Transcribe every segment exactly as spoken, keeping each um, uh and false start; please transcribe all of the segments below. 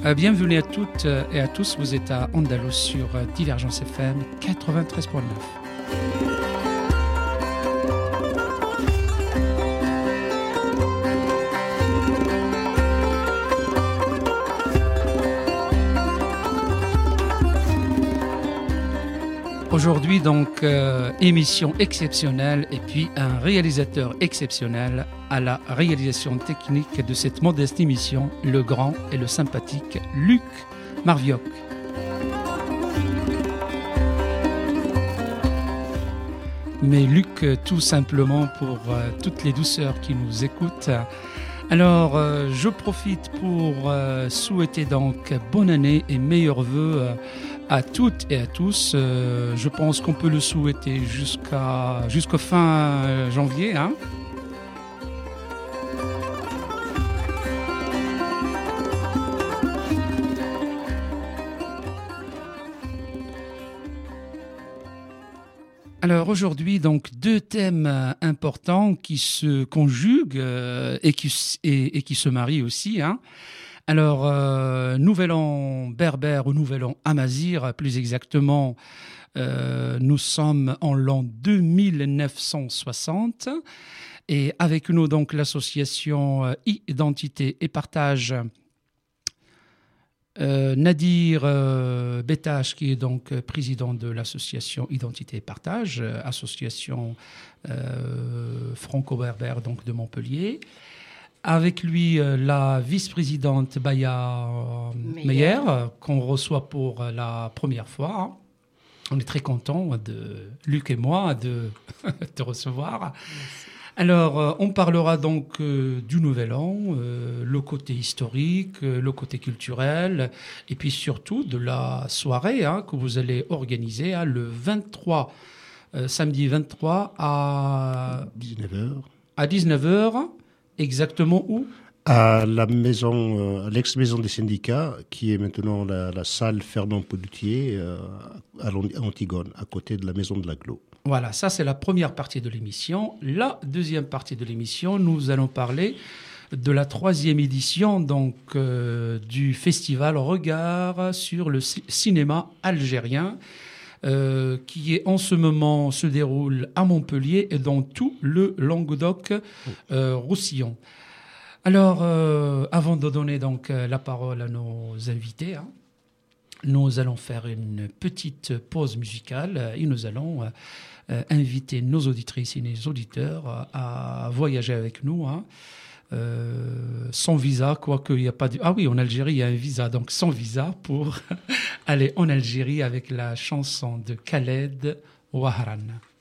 Euh, bienvenue à toutes et à tous, vous êtes à Andalous sur Divergence F M quatre-vingt-treize virgule neuf. Aujourd'hui, donc, euh, émission exceptionnelle et puis un réalisateur exceptionnel à la réalisation technique de cette modeste émission, le grand et le sympathique Luc Marvioc. Mais Luc, tout simplement pour euh, toutes les douceurs qui nous écoutent. Alors, euh, je profite pour euh, souhaiter donc bonne année et meilleurs vœux euh, à toutes et à tous. Euh, je pense qu'on peut le souhaiter jusqu'à jusqu'au fin euh, janvier. Hein. Alors aujourd'hui, donc deux thèmes importants qui se conjuguent euh, et, qui, et, et qui se marient aussi. Hein. Alors, euh, Nouvel An berbère ou Nouvel An amazigh, plus exactement, euh, nous sommes en l'an deux mille neuf cent soixante et avec nous donc l'association Identité et Partage. Euh, Nadir euh, Bétache, qui est donc président de l'association Identité et Partage, euh, association euh, franco-berbère donc de Montpellier. Avec lui, euh, la vice-présidente Baya euh, Meyer, euh, qu'on reçoit pour euh, la première fois. On est très contents, de Luc et moi, de te recevoir. Merci. Alors, euh, on parlera donc euh, du Nouvel An, euh, le côté historique, euh, le côté culturel, et puis surtout de la soirée hein, que vous allez organiser hein, le vingt-trois, euh, samedi vingt-trois à dix-neuf heures. À dix-neuf heures, exactement où ? À la maison, à l'ex-maison des syndicats, qui est maintenant la, la salle Fernand Pelletier euh, à Antigone, à côté de la maison de l'Aglo. Voilà, ça c'est la première partie de l'émission. La deuxième partie de l'émission, nous allons parler de la troisième édition donc, euh, du festival Regard sur le c- cinéma algérien, euh, qui est en ce moment se déroule à Montpellier et dans tout le Languedoc-Roussillon. Euh, Alors, euh, avant de donner donc la parole à nos invités, hein, nous allons faire une petite pause musicale et nous allons euh, inviter nos auditrices et nos auditeurs à voyager avec nous, hein, euh, sans visa, quoique il n'y a pas de... Ah oui, en Algérie, il y a un visa, donc sans visa pour aller en Algérie avec la chanson de Khaled Wahran.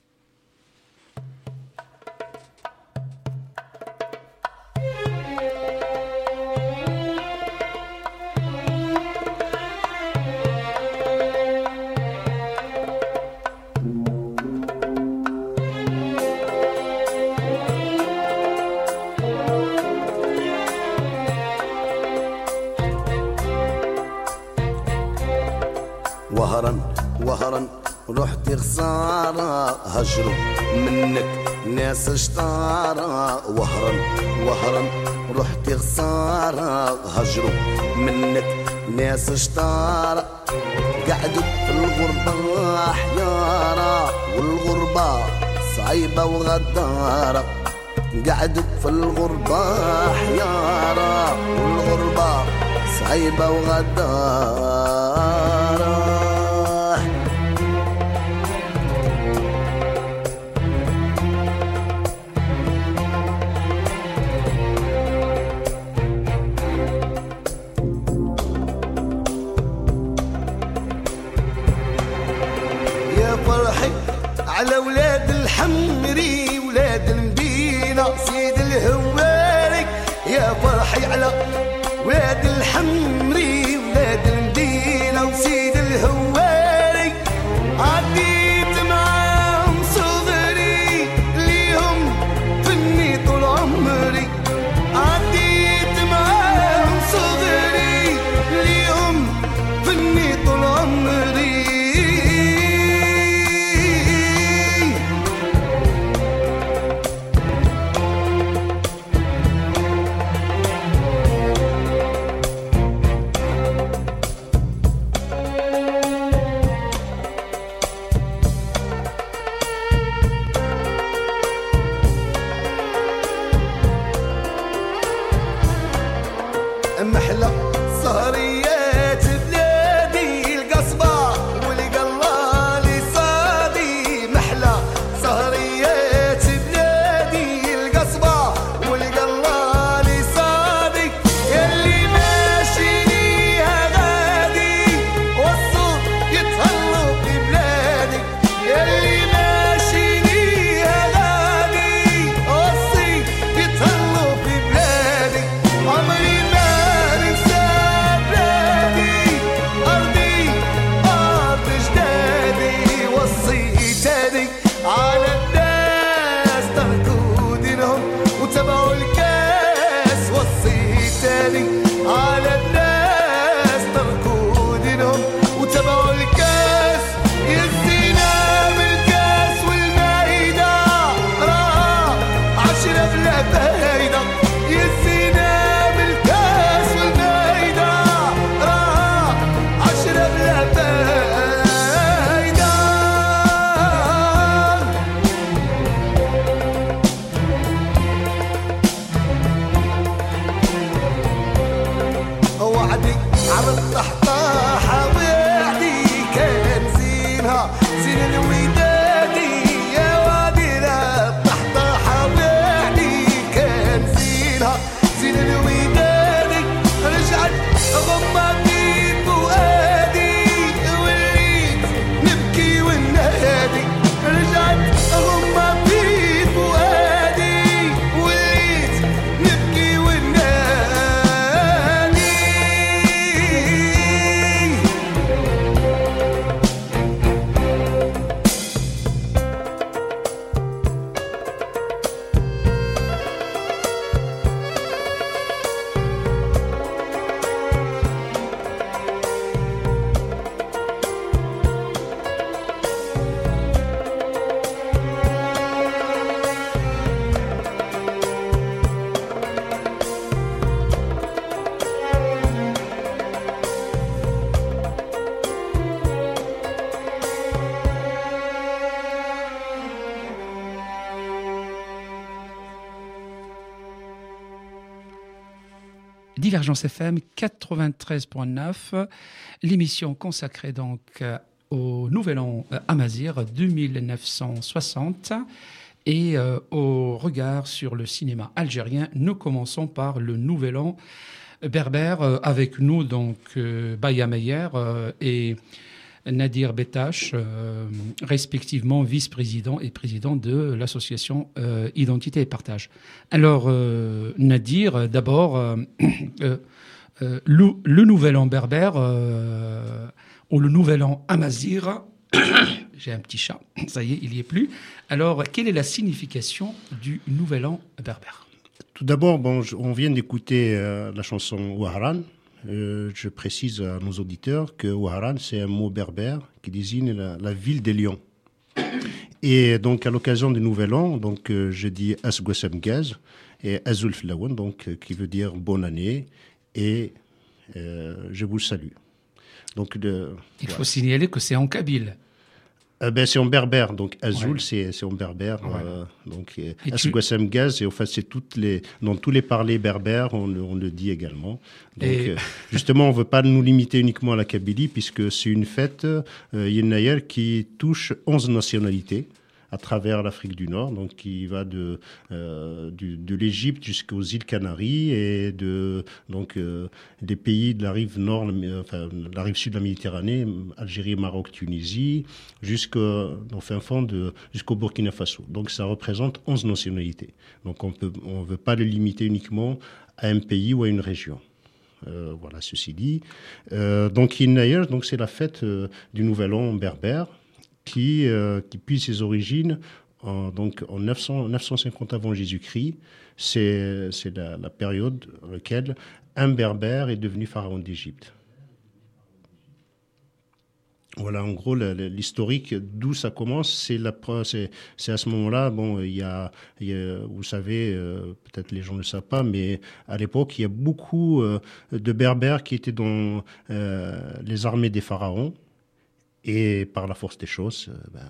وهرا وهرا رحت خسارة هجروا منك ناس اشطارة وهرا وهرا رحت خسارة هجروا منك ناس اشطارة قعدوا في الغربة حيارة والغربة صعيبة وغدارة قعدوا في الغربة حيارة والغربة صعيبة وغدارة على ولاد الحمري ولاد المدينة سيد الهواري يا فرحي على ولاد الحمري ولاد المدينة وسيد الهواري عديت معاهم صغري ليهم فني طول عمري عديت معاهم صغري ليهم فني طول عمري محلى سهريات بلادي القصبة والقلة لي صادي محلى سهريات بلادي القصبة والقلة لي صادي يلي ماشي ليها غادي والصوت يتهلو في بلادي يلي ماشي ليها غادي والصوت يتهلو في بلادي عمري ما ننسى بلادي أرضي أرض جدادي وصيتاني على الناس تركوا دينهم وتبعوا الكاس وصيتاني على الناس تركوا دينهم وتبعوا الكاس يزينا بالكاس والمائدة راه عشرة بلا فايدة يزينا بالكاس والمائدة راه عشرة بلا فايدة وعدي على الطحطاحة وعدي كان زينها زين الودادي يا وادي الطحطاحة وعدي كان زينها زين الودادي رجعت غمضي فؤادي وليت نبكي وننادي رجعت غمضي فؤادي وليت نبكي وننادي Divergence F M quatre-vingt-treize point neuf, l'émission consacrée donc euh, au Nouvel An euh, Amazigh de mille neuf cent soixante et euh, au regard sur le cinéma algérien. Nous commençons par le Nouvel An berbère euh, avec nous donc euh, Baya Meyer euh, et Nadir Betash, euh, respectivement vice-président et président de l'association euh, Identité et Partage. Alors, euh, Nadir, d'abord, euh, euh, euh, le, le Nouvel An berbère, euh, ou le Nouvel An Amazigh, j'ai un petit chat, ça y est, il n'y est plus. Alors, quelle est la signification du Nouvel An berbère ? Tout d'abord, bon, je- on vient d'écouter euh, la chanson Ouaharan. Euh, je précise à nos auditeurs que Ouaharan, c'est un mot berbère qui désigne la, la ville des lions. Et donc, à l'occasion du Nouvel An, donc, euh, je dis Asgwasem Gaz et Azul Flawan, donc, euh, qui veut dire bonne année et euh, je vous salue. Donc, le, Il voilà. faut signaler que c'est en kabyle. Euh, ben, c'est en berbère, donc Azul, Ouais. c'est, c'est en berbère. Ouais. euh, donc, Et euh, tu- Asgwasem Gaz, et en fait, c'est toutes les, dans tous les parlers berbères, on, le- on le dit également. Donc, Et- euh, justement, on ne veut pas nous limiter uniquement à la Kabylie, puisque c'est une fête, euh, Yennayer, qui touche onze nationalités à travers l'Afrique du Nord, donc qui va de, euh, du, de l'Égypte jusqu'aux îles Canaries et de, donc, euh, des pays de la rive nord, euh, enfin, de la rive sud de la Méditerranée, Algérie, Maroc, Tunisie, jusqu'au au fin fond de, jusqu'au Burkina Faso. Donc ça représente onze nationalités. Donc on peut, on veut pas le limiter uniquement à un pays ou à une région. Euh, voilà, ceci dit. Euh, donc Yennayer, donc c'est la fête euh, du Nouvel An berbère qui, euh, qui puise ses origines en, donc en neuf cents, neuf cent cinquante avant Jésus-Christ. C'est, c'est la, la période dans laquelle un berbère est devenu pharaon d'Égypte. Voilà, en gros, la- la- l'historique, d'où ça commence, c'est, la, pre- c'est, c'est à ce moment-là, bon, il y a, il y a- vous savez, euh, peut-être les gens ne le savent pas, mais à l'époque, il y a beaucoup euh, de berbères qui étaient dans euh, les armées des pharaons, et par la force des choses, euh, ben,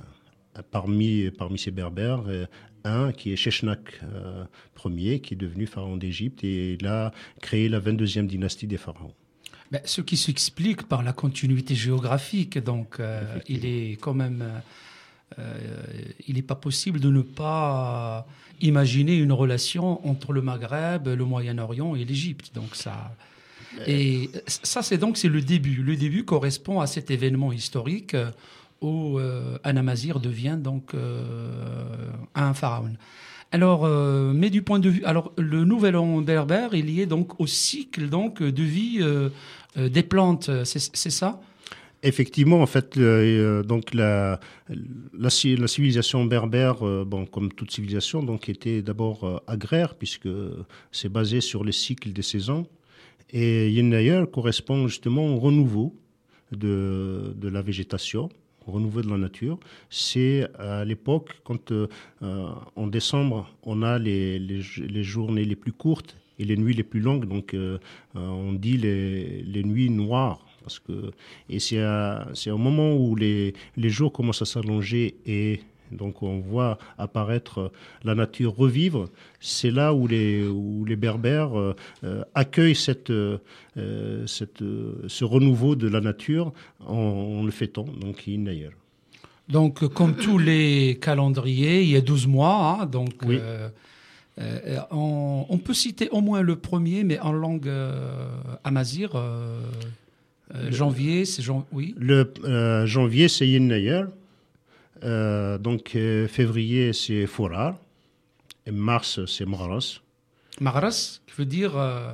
parmi, parmi ces berbères, euh, un qui est Sheshnak euh, Ier, qui est devenu pharaon d'Égypte, et il a créé la vingt-deuxième dynastie des pharaons. Ben, ce qui s'explique par la continuité géographique, donc euh, il est quand même, euh, il n'est pas possible de ne pas imaginer une relation entre le Maghreb, le Moyen-Orient et l'Égypte. Donc ça, et ça c'est donc c'est le début. Le début correspond à cet événement historique où euh, Anamazir devient donc euh, un pharaon. Alors, euh, mais du point de vue, alors le nouvel an berbère, il y est donc au cycle donc de vie euh, euh, des plantes, c'est, c'est ça? Effectivement, en fait, euh, donc la, la, la civilisation berbère, euh, bon, comme toute civilisation, donc était d'abord euh, agraire puisque c'est basé sur les cycles des saisons. Et Yennayer correspond justement au renouveau de, de la végétation, au renouveau de la nature. C'est à l'époque quand euh, en décembre on a les, les, les journées les plus courtes et les nuits les plus longues. Donc euh, on dit les, les nuits noires. Parce que, et c'est, à, c'est au moment où les, les jours commencent à s'allonger et donc on voit apparaître la nature revivre, c'est là où les, où les berbères euh, accueillent cette, euh, cette, ce renouveau de la nature en, en le fêtant, donc Yennayer. Donc comme tous les calendriers, il y a douze mois, hein, donc oui. euh, euh, on, on peut citer au moins le premier, mais en langue euh, amazigh. Euh, Euh, janvier, c'est jan... oui. Le euh, janvier, c'est Yennayer. Euh, donc euh, février, c'est Forar. Et mars, c'est Maras. Maras, qui veut dire. Euh,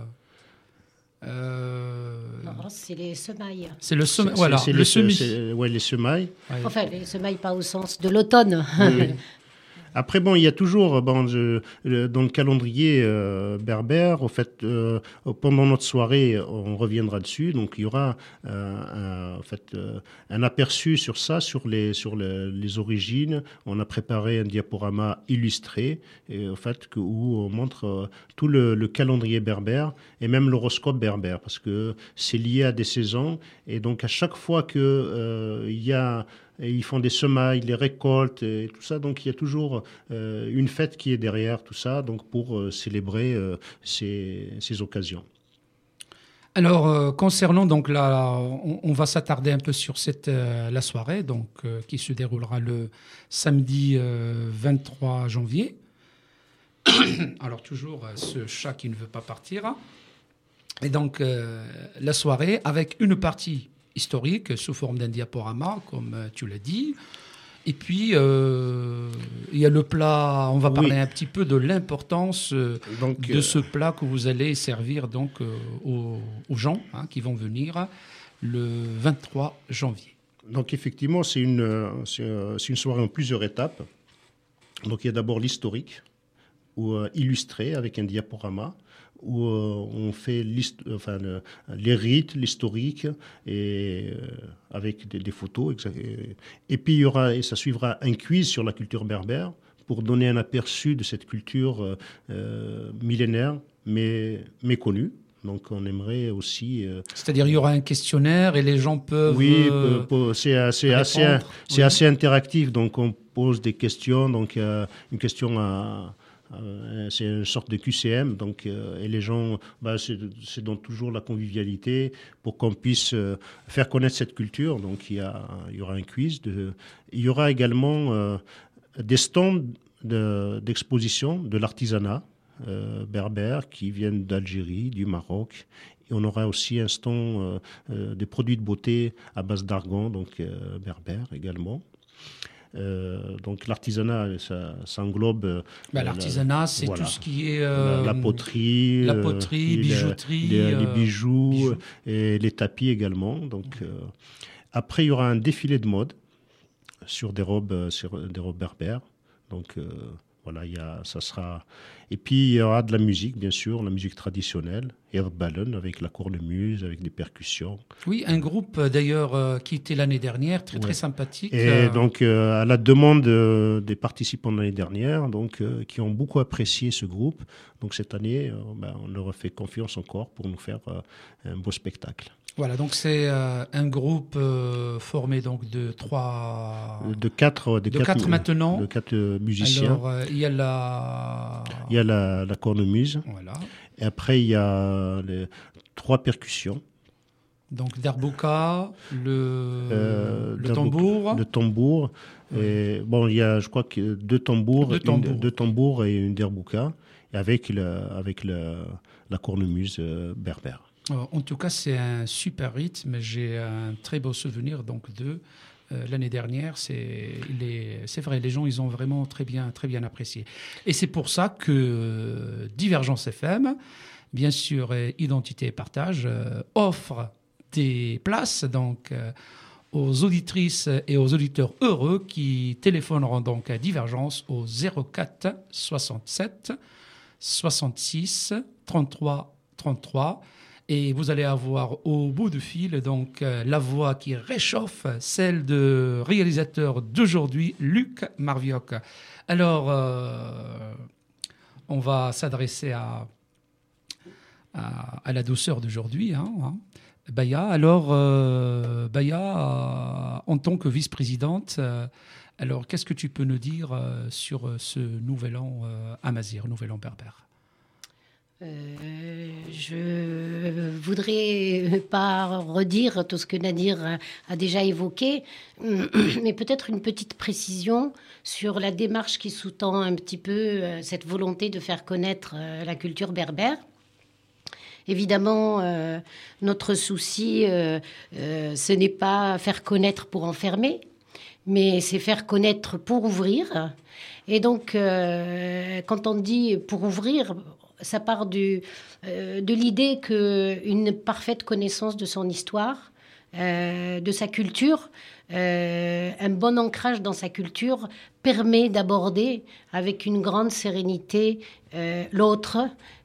euh... Maras, c'est les semailles. C'est le semail. Voilà, c'est le les, semis. C'est, ouais, les semailles. Ouais. Enfin, les semailles, pas au sens de l'automne. Oui, oui. Après, bon, il y a toujours, bon, je, dans le calendrier euh, berbère, au fait, euh, pendant notre soirée, on reviendra dessus. Donc, il y aura euh, un, en fait, euh, un aperçu sur ça, sur les, sur le, les origines. On a préparé un diaporama illustré, et, en fait, que, où on montre euh, tout le, le calendrier berbère et même l'horoscope berbère, parce que c'est lié à des saisons. Et donc, à chaque fois que euh, il y a Et ils font des semailles, les récoltes et tout ça. Donc il y a toujours euh, une fête qui est derrière tout ça, donc pour euh, célébrer euh, ces, ces occasions. Alors euh, concernant donc la, on, on va s'attarder un peu sur cette euh, la soirée donc euh, qui se déroulera le samedi euh, vingt-trois janvier. Alors toujours euh, ce chat qui ne veut pas partir. Et donc euh, la soirée avec une partie historique sous forme d'un diaporama, comme tu l'as dit. Et puis, euh, il y a le plat, on va parler oui. un petit peu de l'importance donc, de euh, ce plat que vous allez servir donc, euh, aux, aux gens hein, qui vont venir le vingt-trois janvier. Donc effectivement, c'est une, c'est, c'est une soirée en plusieurs étapes. Donc il y a d'abord l'historique, où, euh, illustré avec un diaporama, où euh, on fait enfin, le, les rites, l'historique, et, euh, avec des, des photos. Et, et puis, il y aura, et ça suivra un quiz sur la culture berbère pour donner un aperçu de cette culture euh, millénaire, mais méconnue. Donc, on aimerait aussi... Euh, C'est-à-dire, il y aura un questionnaire et les gens peuvent... Oui, euh, c'est, assez, assez, c'est oui. assez interactif. Donc, on pose des questions. Donc, euh, une question à... Euh, c'est une sorte de Q C M, donc, euh, et les gens, bah, c'est, c'est donc toujours la convivialité pour qu'on puisse euh, faire connaître cette culture. Donc il y, a, il y aura un quiz. De, il y aura également euh, des stands de, d'exposition de l'artisanat euh, berbère qui viennent d'Algérie, du Maroc. Et on aura aussi un stand euh, euh, des produits de beauté à base d'argan, donc euh, berbère également. Euh, donc l'artisanat, ça, ça englobe... Euh, bah, l'artisanat, la, c'est voilà, tout ce qui est... Euh, la, la poterie, la poterie, euh, bijouterie... Les, les, les bijoux, bijoux et les tapis également. Donc, euh, après, il y aura un défilé de mode sur des robes, sur des robes berbères. Donc, euh, voilà, il y a, ça sera... Et puis, il y aura de la musique, bien sûr, la musique traditionnelle, Erdballen, avec la cornemuse, avec des percussions. Oui, un groupe, d'ailleurs, euh, qui était l'année dernière, très, ouais. très sympathique. Et euh... donc, euh, à la demande euh, des participants de l'année dernière, donc, euh, qui ont beaucoup apprécié ce groupe. Donc, cette année, euh, ben, on leur fait confiance encore pour nous faire euh, un beau spectacle. Voilà, donc c'est euh, un groupe euh, formé donc de trois, De quatre, de de quatre, quatre maintenant. de quatre euh, musiciens. Alors euh, il y a la, Il y a la, la cornemuse. voilà, Et après, il y a les trois percussions. donc Darbuka, le, Euh, le d'abord, tambour, Le tambour. Et, bon, il y a, je crois, que deux tambours, Deux une- tambours. deux tambours et une derbouka, et avec, la, avec la, la cornemuse euh, berbère. Euh, En tout cas, c'est un super rythme. J'ai un très beau souvenir donc de euh, l'année dernière. C'est les- c'est vrai, les gens ils ont vraiment très bien, très bien apprécié. Et c'est pour ça que euh, Divergence F M, bien sûr, et Identité et Partage euh, offre des places donc euh, aux auditrices et aux auditeurs heureux qui téléphoneront donc à Divergence au zéro quatre soixante-sept soixante-six trente-trois trente-trois. Et vous allez avoir au bout du fil donc euh, la voix qui réchauffe, celle de réalisateur d'aujourd'hui, Luc Marvioc. Alors, euh, on va s'adresser à, à, à la douceur d'aujourd'hui, hein, hein. Baya, alors, euh, Baya, euh, en tant que vice-présidente, euh, alors qu'est-ce que tu peux nous dire euh, sur euh, ce nouvel an euh, amazigh, nouvel an berbère? Euh, je voudrais pas redire tout ce que Nadir a, a déjà évoqué, mais peut-être une petite précision sur la démarche qui sous-tend un petit peu euh, cette volonté de faire connaître euh, la culture berbère. Évidemment, euh, notre souci, euh, euh, ce n'est pas faire connaître pour enfermer, mais c'est faire connaître pour ouvrir. Et donc, euh, quand on dit pour ouvrir, ça part du, euh, de l'idée qu'une parfaite connaissance de son histoire, euh, de sa culture, euh, un bon ancrage dans sa culture permet d'aborder avec une grande sérénité euh, l'autre,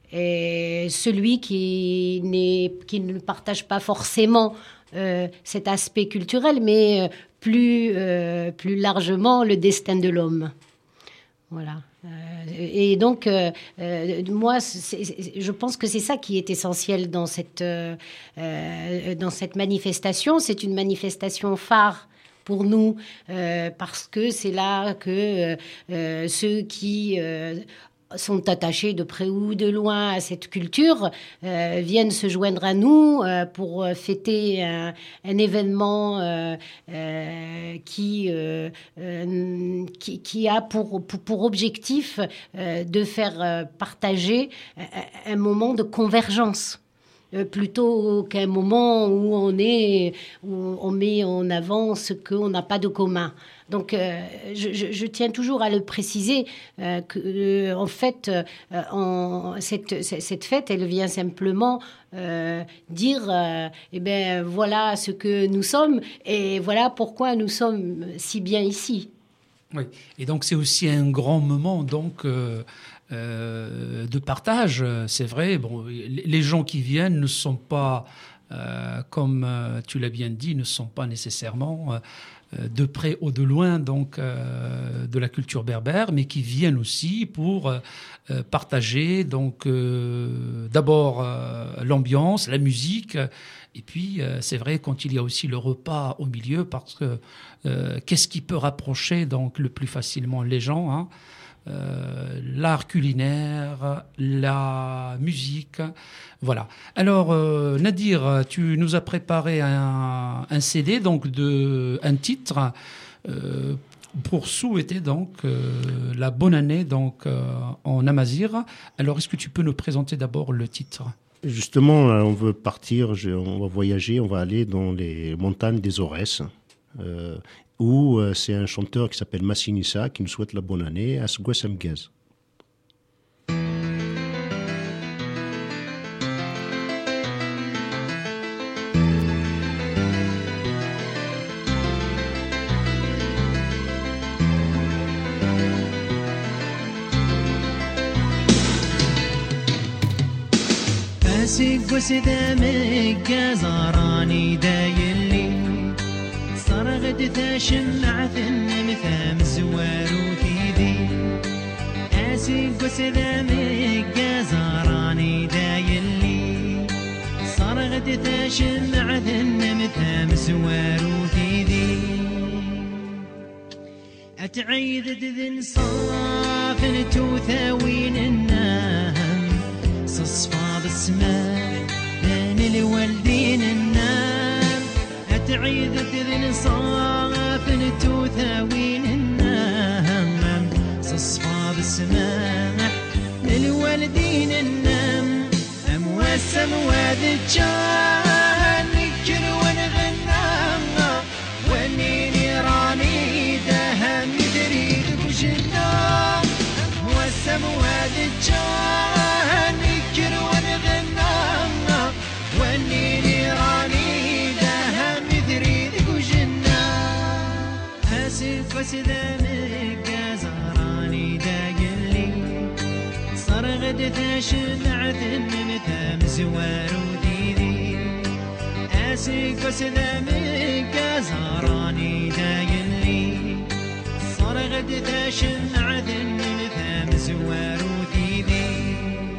et celui qui, n'est, qui ne partage pas forcément euh, cet aspect culturel, mais plus, euh, plus largement le destin de l'homme. Voilà. Euh, et donc, euh, euh, moi, c'est, c'est, je pense que c'est ça qui est essentiel dans cette, euh, euh, dans cette manifestation. C'est une manifestation phare pour nous, euh, parce que c'est là que euh, ceux qui euh, sont attachés de près ou de loin à cette culture euh, viennent se joindre à nous euh, pour fêter un, un événement euh, euh, qui, euh, euh, qui, qui a pour, pour, pour objectif euh, de faire euh, partager un, un moment de convergence. Euh, plutôt qu'un moment où on est, où on met en avant ce qu'on n'a pas de commun. Donc, euh, je, je, je tiens toujours à le préciser euh, que, euh, en fait, euh, en, cette, cette fête, elle vient simplement euh, dire, euh, eh ben, voilà ce que nous sommes et voilà pourquoi nous sommes si bien ici. Oui, et donc c'est aussi un grand moment, donc. Euh Euh, de partage, c'est vrai. Bon, les gens qui viennent ne sont pas, euh, comme euh, tu l'as bien dit, ne sont pas nécessairement euh, de près ou de loin donc euh, de la culture berbère, mais qui viennent aussi pour euh, partager donc euh, d'abord euh, l'ambiance, la musique. Et puis, euh, c'est vrai, quand il y a aussi le repas au milieu, parce que euh, qu'est-ce qui peut rapprocher donc le plus facilement les gens, hein? Euh, l'art culinaire, la musique, voilà. Alors euh, Nadir, tu nous as préparé un, un C D, donc de un titre euh, pour souhaiter donc euh, la bonne année donc euh, en amazigh. Alors est-ce que tu peux nous présenter d'abord le titre? Justement, on veut partir, on va voyager, on va aller dans les montagnes des Aurès. Euh, où euh, c'est un chanteur qui s'appelle Massinissa qui nous souhaite la bonne année à Sgwessem Gaz. Sgwessem Gaz arani dayli صرغد ثاشن عثن مثام زوار وثيدي أسي قسلام الجزاراني دايلي صرغد صرغد ثاشن عذن مثام سوار وثيذي أتعيد ذن صاف توثاوين النام صصفى بالسماء بين الوالدين النام أتعيد ذن صاف توثاوين النام صصفى بالسماء للوالدين النام أمواس أمواد الجان نكر ونغنى ونيني راني دهم تريد وجنا أمواس أمواد الجان نكر ونغنى ونيني راني دهم تريد وجنا أسف وسدامك زهراني داقلي صرغد ثاشن عذن مثام زوار وذيذي أسك وسلامك زهراني دايلي صرغد ثاشن عذن مثام زوار وذيذي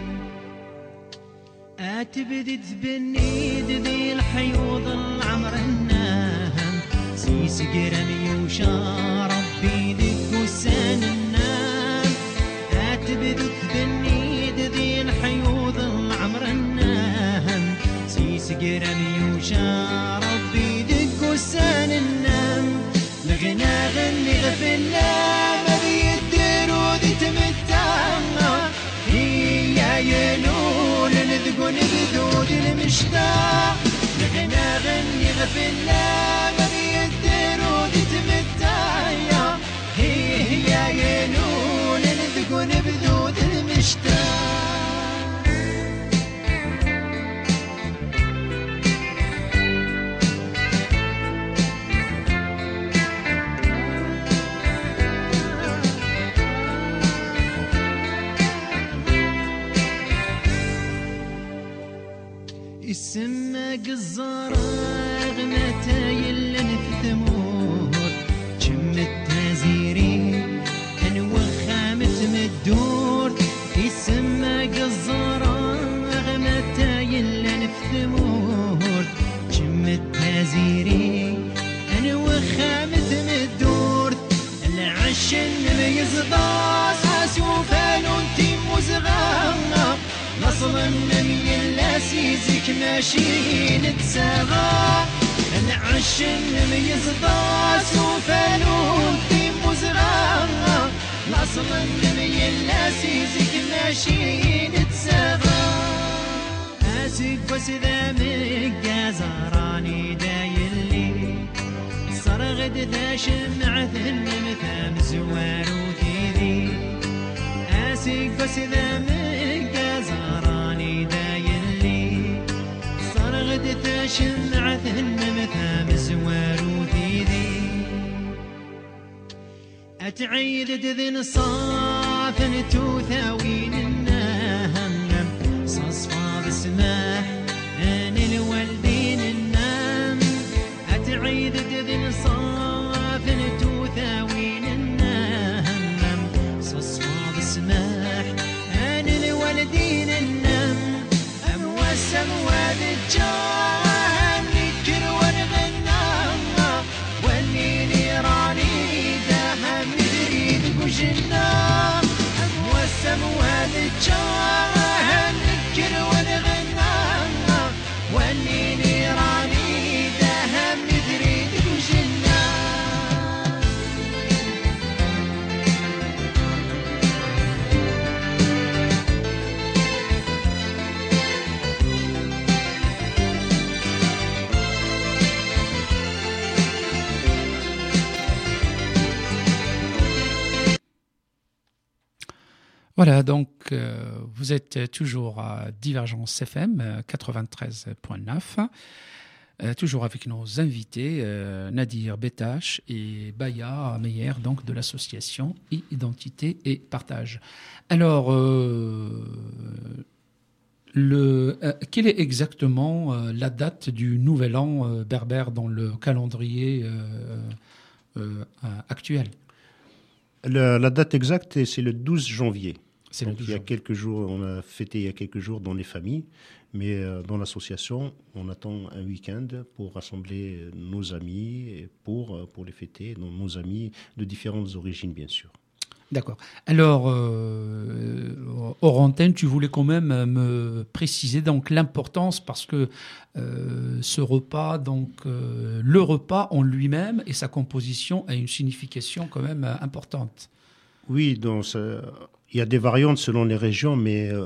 أتبدت بالنيد ذي الحيوض العمر الناهم سيس قرمي وشاربي ذك وسان النام أتبدت بالنيد ذي الحيوض العمر الناهم سيس قرمي وشاربي ذك وسان النام لغنا غني غفلا ما بيديرو ذي تمتعنا هي يلول نذقون بذود المشتاق لغنا غني غفلا ما بيديرو ذي تمتعنا هي يلول نذقون بذود المشتاق السما قزراغ متى يلن في ثمور جم التازيري انوخامت مدور السما قزراغ متى يلن في ثمور جم التازيري انوخامت مدور العشن ميزضاس اسوفان انتي مزغانا نصل النمي اللاسيزك ماشي نتساغى العش النمي يزضاس وفانون في مزغى نصل النمي اللاسيزك ماشي نتساغى اسك وسلامك يا زهراني دايلي صرغد ثاشن عثن مثام زوار وثيذي اسك وسلامك يا زهراني دايلي صرغد ثاشن عثن مثام زوار وثيذي أتعيد ذن صافن توثاوين النهم صصفى بسماه أن الوالدين النام أتعيد ذن صافن توثاوين النهم صصفى بسماه أن الوالدين النام أمواس أمواد الجان نكر ونغنى والليل راني دهم نريد وجنا أمواس أمواد الجان نكر ونغنى والليل راني دهم نريد وجنا Voilà, donc euh, vous êtes toujours à Divergence F M euh, quatre-vingt-treize virgule neuf, euh, toujours avec nos invités euh, Nadir Betache et Baya Meyer, donc de l'association Identité et Partage. Alors, euh, le, euh, quelle est exactement euh, la date du Nouvel An euh, berbère dans le calendrier euh, euh, actuel? La, la date exacte, c'est le douze janvier. C'est le Donc, douze il y a janvier. quelques jours, on a fêté il y a quelques jours dans les familles, mais euh, dans l'association, on attend un week-end pour rassembler nos amis et pour, euh, pour les fêter, donc nos amis de différentes origines, bien sûr. D'accord. Alors, euh, hors antenne, tu voulais quand même me préciser donc l'importance parce que euh, ce repas, donc euh, le repas en lui-même et sa composition a une signification quand même euh, importante. Oui, donc ça- il y a des variantes selon les régions, mais euh,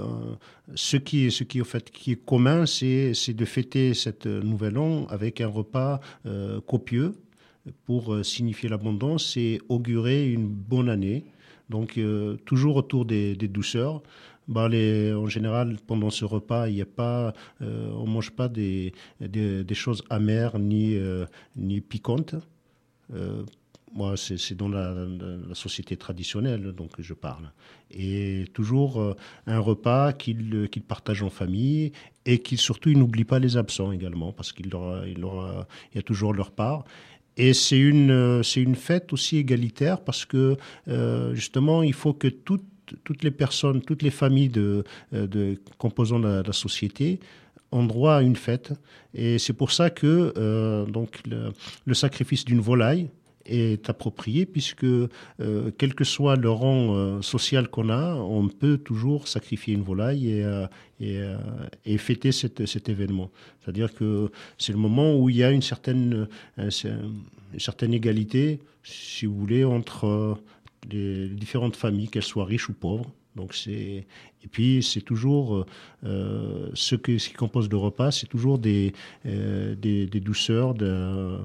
ce qui, ce qui, au fait, qui est commun, c'est, c'est de fêter cette nouvelle an avec un repas euh, copieux pour euh, signifier l'abondance et augurer une bonne année. Donc, euh, toujours autour des, des douceurs. Bah, les, en général, pendant ce repas, il y a pas, euh, on ne mange pas des, des, des choses amères ni, euh, ni piquantes. Euh, Moi, c'est, c'est dans la, la, la société traditionnelle donc je parle. Et toujours euh, un repas qu'ils, qu'ils partagent en famille et qu'ils surtout ils n'oublient pas les absents également parce qu'il leur, il leur, il y a toujours leur part. Et c'est une, c'est une fête aussi égalitaire parce que euh, justement, il faut que toutes, toutes les personnes, toutes les familles de, de composant la, la société ont droit à une fête. Et c'est pour ça que euh, donc le, le sacrifice d'une volaille est approprié puisque euh, quel que soit le rang euh, social qu'on a, on peut toujours sacrifier une volaille et, euh, et, euh, et fêter cet, cet événement. C'est-à-dire que c'est le moment où il y a une certaine, euh, une certaine égalité, si vous voulez, entre euh, les différentes familles, qu'elles soient riches ou pauvres. Donc c'est et puis c'est toujours euh, ce, que, ce qui compose le repas, c'est toujours des, euh, des, des douceurs, de, euh,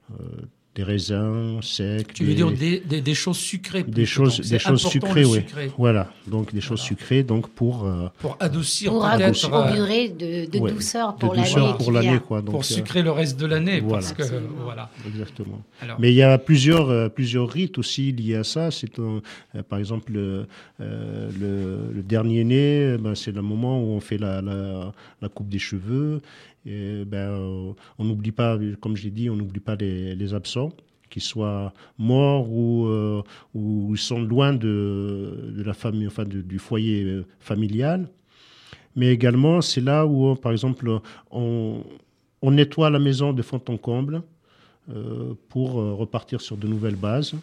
des raisins secs. Tu des, veux dire des, des, des choses sucrées des plutôt, choses, donc des c'est choses important, sucrées, le oui. sucré. Voilà, donc des choses Voilà. sucrées, donc pour euh, Pour adoucir Pour peut-être, euh, augurer de, de ouais, douceur de pour douceur l'année pour qui l'année, vient. quoi. Donc, pour euh, sucrer le reste de l'année. voilà. Parce que, Absolument. voilà. Exactement. Alors, Mais il y a plusieurs, euh, plusieurs rites aussi liés à ça. C'est un- euh, par exemple le, euh, le, le dernier né, euh, ben, c'est le moment où on fait la, la, la coupe des cheveux. Et, ben, euh, on n'oublie pas, comme j'ai dit, on n'oublie pas les, les absents, qu'ils soient morts ou, euh, ou ils sont loin de, de la famille, enfin de- du foyer euh, familial. Mais également, c'est là où, euh, par exemple, on, on nettoie la maison de fond en comble euh, pour euh, repartir sur de nouvelles bases.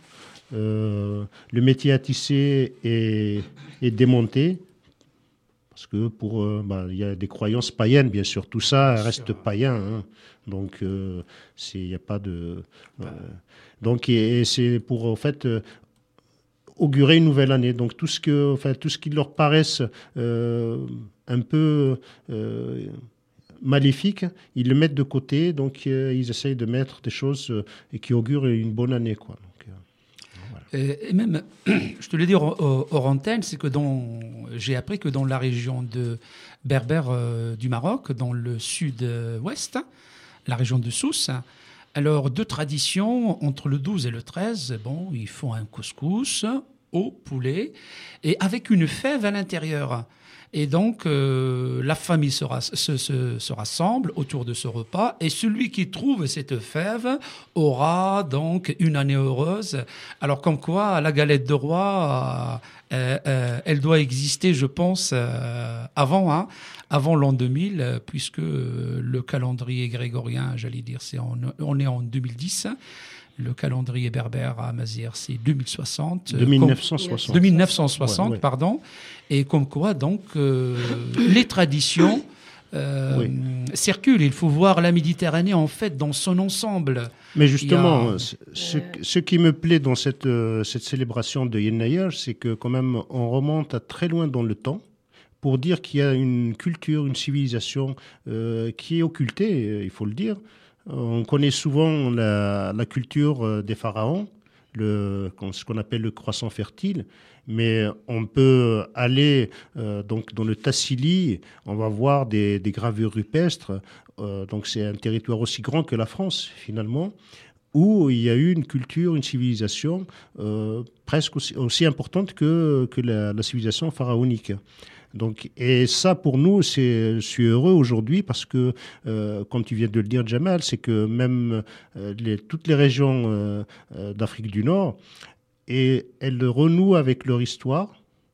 Euh, le métier à tisser est, est démonté parce que pour euh, bah, il y a des croyances païennes, bien sûr. Tout ça Bien reste sûr. païen, hein. Donc euh, c'est il n'y a pas de euh, donc et, et c'est pour en fait euh, augurer une nouvelle année. Donc tout ce que enfin tout ce qui leur paraisse euh, un peu euh, maléfique, ils le mettent de côté, donc euh, ils essayent de mettre des choses euh, qui augurent une bonne année, quoi. Donc, euh, Et, et même, je te l'ai dit hors, hors antenne, c'est que dans, j'ai appris que dans la région de Berbère euh, du Maroc, dans le sud-ouest, la région de Sousse, alors deux traditions, entre le douze et le treize, bon, ils font un couscous au poulet et avec une fève à l'intérieur. Et donc, euh, la famille se, ras- se, se, se rassemble autour de ce repas et celui qui trouve cette fève aura donc une année heureuse. Alors, comme quoi, la galette de roi, euh, euh, elle doit exister, je pense, euh, avant, hein, avant l'an deux mille, euh, puisque euh, le calendrier grégorien, j'allais dire, c'est en, on est en deux mille dix. Le calendrier berbère à Mazières, c'est deux mille soixante. deux mille neuf cent soixante. deux mille neuf cent soixante, Ouais, ouais. pardon. Et comme quoi, donc, euh, les traditions euh, Oui. circulent. Il faut voir la Méditerranée, en fait, dans son ensemble. Mais justement, Il y a- ce, ce- ce qui me plaît dans cette, euh, cette célébration de Yennayer, c'est que quand même on remonte à très loin dans le temps pour dire qu'il y a une culture, une civilisation euh, qui est occultée, euh, il faut le dire. On connaît souvent la, la culture euh, des pharaons, le, ce qu'on appelle le croissant fertile, mais on peut aller euh, donc dans le Tassili, on va voir des, des gravures rupestres, euh, donc c'est un territoire aussi grand que la France finalement, où il y a eu une culture, une civilisation euh, presque aussi, aussi importante que, que la, la civilisation pharaonique. Donc, et ça, pour nous, c'est, je suis heureux aujourd'hui parce que, euh, comme tu viens de le dire, Jamal, c'est que même euh, les, toutes les régions euh, euh, d'Afrique du Nord, et elles renouent avec leur histoire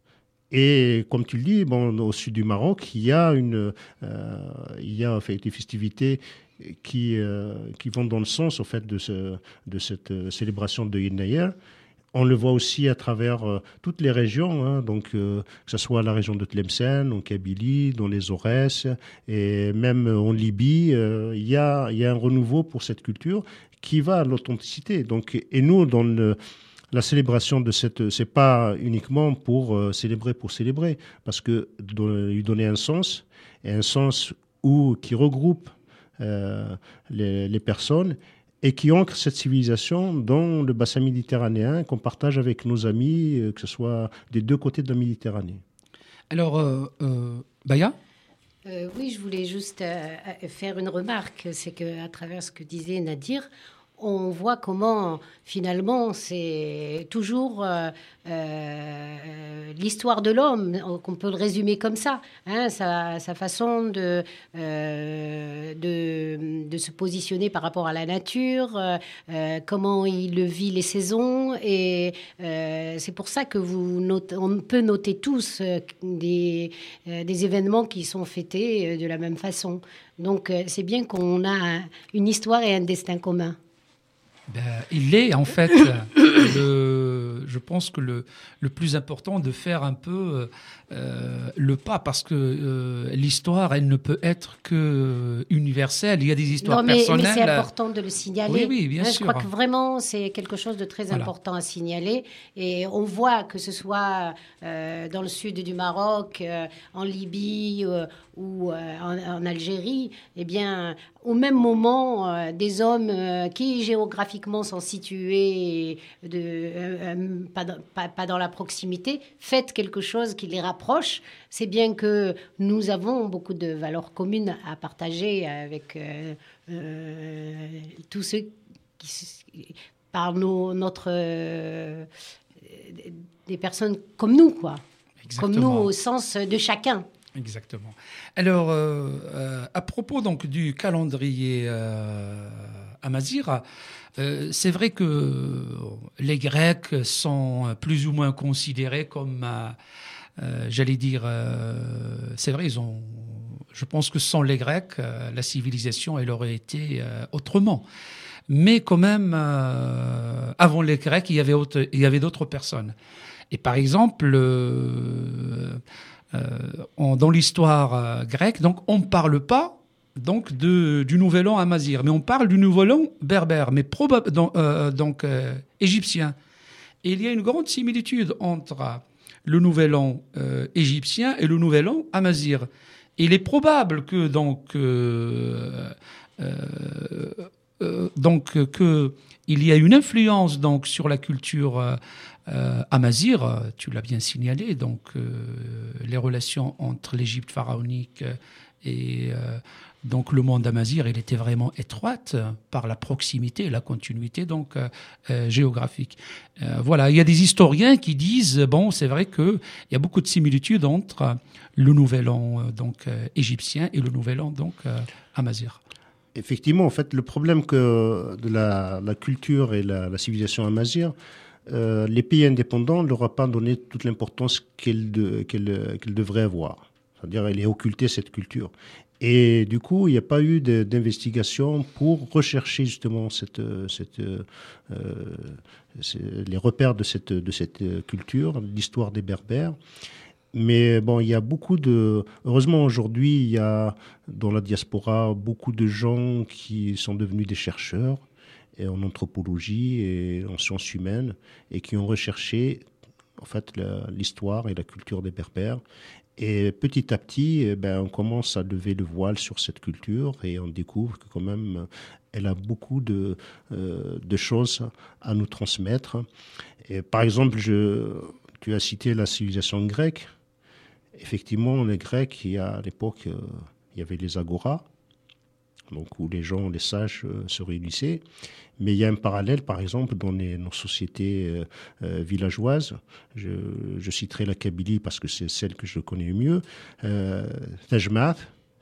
Et comme tu le dis, bon, au sud du Maroc, il y a, une, euh, il y a en fait, des festivités qui, euh, qui vont dans le sens en fait, de, ce, de cette euh, célébration de Eid Nayer. On le voit aussi à travers euh, toutes les régions, hein, donc, euh, que ce soit la région de Tlemcen, en Kabylie, dans les Aurès, et même en Libye, euh, il y a, il y a un renouveau pour cette culture qui va à l'authenticité. Donc, et nous, dans le, la célébration de cette... C'est pas uniquement pour euh, célébrer pour célébrer, parce que de, lui donner un sens, et un sens où, qui regroupe euh, les, les personnes, et qui ancre cette civilisation dans le bassin méditerranéen qu'on partage avec nos amis, que ce soit des deux côtés de la Méditerranée. Alors, euh, euh, Baya Euh, oui, je voulais juste euh, faire une remarque. C'est qu'à travers ce que disait Nadir, on voit comment, finalement, c'est toujours euh, euh, l'histoire de l'homme, qu'on peut le résumer comme ça, hein, sa, sa façon de, euh, de, de se positionner par rapport à la nature, euh, comment il vit les saisons. Et euh, c'est pour ça que vous notez, on peut noter tous euh, des, euh, des événements qui sont fêtés euh, de la même façon. Donc, euh, c'est bien qu'on a un, une histoire et un destin commun. Ben, il est en fait, le, je pense que le, le plus important de faire un peu euh, le pas, parce que euh, l'histoire, elle ne peut être que universelle. Il y a des histoires non, mais, personnelles. Mais c'est important de le signaler. Oui, oui, bien hein, sûr. Je crois que vraiment, c'est quelque chose de très Voilà. important à signaler. Et on voit que ce soit euh, dans le sud du Maroc, euh, en Libye euh, ou euh, en, en Algérie, eh bien, au même moment, euh, des hommes euh, qui géographiquement sont situés de, euh, euh, pas, dans, pas, pas dans la proximité, fêtent quelque chose qui les rapproche. C'est bien que nous avons beaucoup de valeurs communes à partager avec euh, euh, tous ceux qui, par nos, notre, euh, des personnes comme nous, quoi. Exactement. Comme nous au sens de chacun. Exactement. Alors, euh, euh, à propos donc du calendrier euh, amazigh, euh, c'est vrai que les Grecs sont plus ou moins considérés comme, euh, euh, j'allais dire, euh, c'est vrai, ils ont, je pense que sans les Grecs, euh, la civilisation, elle aurait été euh, autrement. Mais quand même, euh, avant les Grecs, il y avait, autre, il y avait d'autres personnes. Et par exemple, euh, Euh, on, dans l'histoire euh, grecque, donc on ne parle pas donc de, du Nouvel An amazigh, mais on parle du Nouvel An berbère, mais probab- donc, euh, donc euh, égyptien. Et il y a une grande similitude entre le Nouvel An euh, égyptien et le Nouvel An amazigh. Et il est probable que donc euh, euh, euh, donc que il y a une influence donc sur la culture euh, Euh, amazigh, tu l'as bien signalé, donc euh, les relations entre l'Égypte pharaonique et euh, donc le monde amazigh, elle était vraiment étroite par la proximité et la continuité donc euh, euh, géographique. Euh, voilà, il y a des historiens qui disent bon, c'est vrai que il y a beaucoup de similitudes entre le Nouvel An euh, donc euh, égyptien et le Nouvel An donc euh, amazigh. Effectivement, en fait, le problème que de la, la culture et la, la civilisation amazigh, Euh, les pays indépendants ne leur ont pas donné toute l'importance qu'elles de, qu'elle, qu'elle devraient avoir. C'est-à-dire, elle est occultée, cette culture. Et du coup, il n'y a pas eu de, d'investigation pour rechercher justement cette, cette, euh, les repères de cette, de cette culture, l'histoire des Berbères. Mais bon, il y a beaucoup de... Heureusement, aujourd'hui, il y a dans la diaspora beaucoup de gens qui sont devenus des chercheurs, et en anthropologie et en sciences humaines, et qui ont recherché en fait la, l'histoire et la culture des Berbères. Et petit à petit, eh ben, on commence à lever le voile sur cette culture et on découvre que quand même, elle a beaucoup de, euh, de choses à nous transmettre. Et par exemple, je, tu as cité la civilisation grecque. Effectivement, les Grecs, il y a, à l'époque, euh, il y avait les agoras, donc où les gens, les sages, euh, se réunissaient. Mais il y a un parallèle, par exemple, dans les, nos sociétés euh, euh, villageoises. Je, je citerai la Kabylie parce que c'est celle que je connais le mieux. Euh, Tajmath,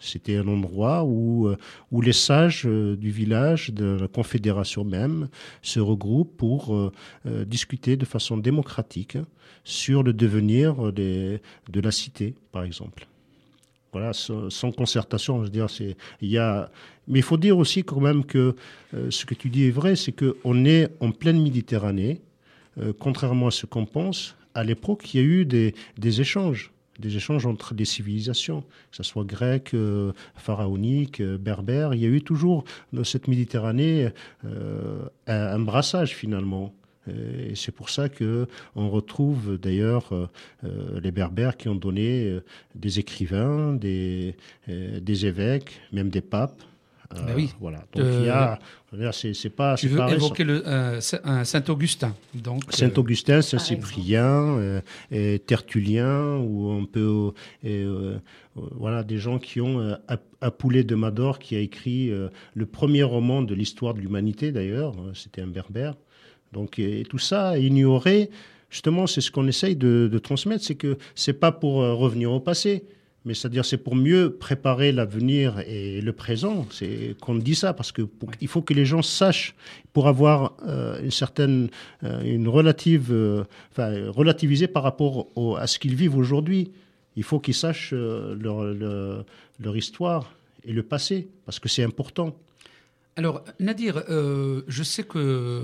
C'était un endroit où, euh, où les sages euh, du village, de la confédération même, se regroupent pour euh, euh, discuter de façon démocratique sur le devenir des, de la cité, par exemple. Voilà, sans, sans concertation, je veux dire, c'est, il y a... Mais il faut dire aussi quand même que euh, ce que tu dis est vrai, c'est qu'on est en pleine Méditerranée, euh, contrairement à ce qu'on pense. À l'époque, il y a eu des, des échanges. des échanges entre des civilisations, que ce soit grec, euh, pharaonique, euh, berbère. Il y a eu toujours dans cette Méditerranée euh, un, un brassage finalement. Et c'est pour ça qu'on retrouve d'ailleurs euh, euh, les berbères qui ont donné euh, des écrivains, des, euh, des évêques, même des papes. Euh, Ben oui. Voilà. Donc Euh, il y a, c'est, c'est pas. Tu c'est veux pas récent. évoquer le, euh, un Saint-Augustin. Donc, euh, Saint-Augustin, par Saint-Cyprien, euh, et Tertullien, ou on peut, et, euh, euh, voilà, des gens qui ont euh, Apulée de Mador qui a écrit euh, le premier roman de l'histoire de l'humanité d'ailleurs. C'était un berbère. Donc, et, et tout ça ignoré. Justement, c'est ce qu'on essaye de, de transmettre, c'est que c'est pas pour euh, revenir au passé. Mais c'est-à-dire, c'est pour mieux préparer l'avenir et le présent. C'est qu'on dit ça parce que pour, il faut que les gens sachent, pour avoir euh, une certaine, euh, une relative, euh, enfin, relativiser par rapport au, à ce qu'ils vivent aujourd'hui. Il faut qu'ils sachent euh, leur, leur, leur histoire et le passé parce que c'est important. Alors, Nadir, euh, je sais que euh,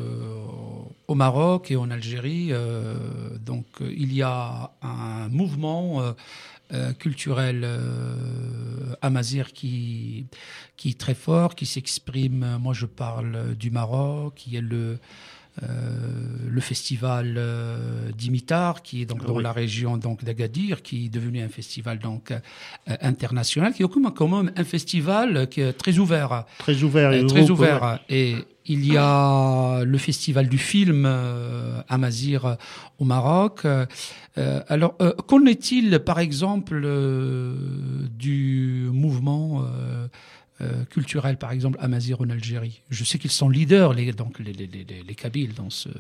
au Maroc et en Algérie, euh, donc euh, il y a un mouvement euh, euh, culturel euh, amazigh qui qui est très fort, qui s'exprime. Moi, je parle du Maroc. Il y a le Euh, le festival euh, d'Imitar, qui est donc dans Oui. la région donc d'Agadir, qui est devenu un festival donc euh, international, qui est comme, quand même un festival qui est très ouvert. Très ouvert. Euh, et très gros, ouvert. ouais. Et il y a le festival du film euh, Amazigh au Maroc. Euh, alors, euh, qu'en est-il, par exemple, euh, du mouvement euh, euh, culturel, par exemple, Amazigh en Algérie? Je sais qu'ils sont leaders, les, donc les, les, les, les Kabyles, dans ce...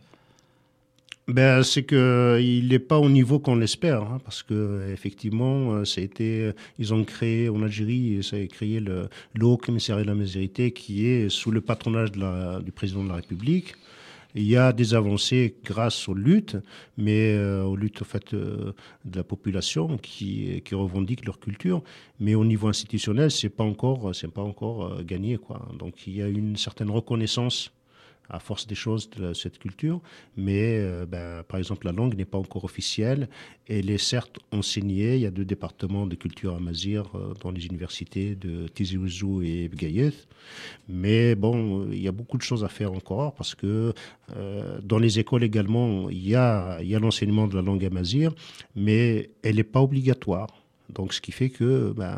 Ben, c'est qu'il n'est pas au niveau qu'on l'espère, hein, parce que effectivement, ça a été, ils ont créé en Algérie, ça a créé le, le Haut Commissariat de la Misérité, qui est sous le patronage de la, du président de la République. Il y a des avancées grâce aux luttes, mais euh, aux luttes en fait, euh, de la population qui, qui revendique leur culture. Mais au niveau institutionnel, c'est pas encore, c'est pas encore euh, gagné, quoi. Donc il y a une certaine reconnaissance à force des choses de cette culture, mais euh, ben, par exemple la langue n'est pas encore officielle. Elle est certes enseignée. Il y a deux départements de culture amazigh euh, dans les universités de Tizi Ouzou et Bgayet, mais bon, il y a beaucoup de choses à faire encore parce que euh, dans les écoles également, il y a, il y a l'enseignement de la langue amazigh, mais elle n'est pas obligatoire. Donc ce qui fait que ben,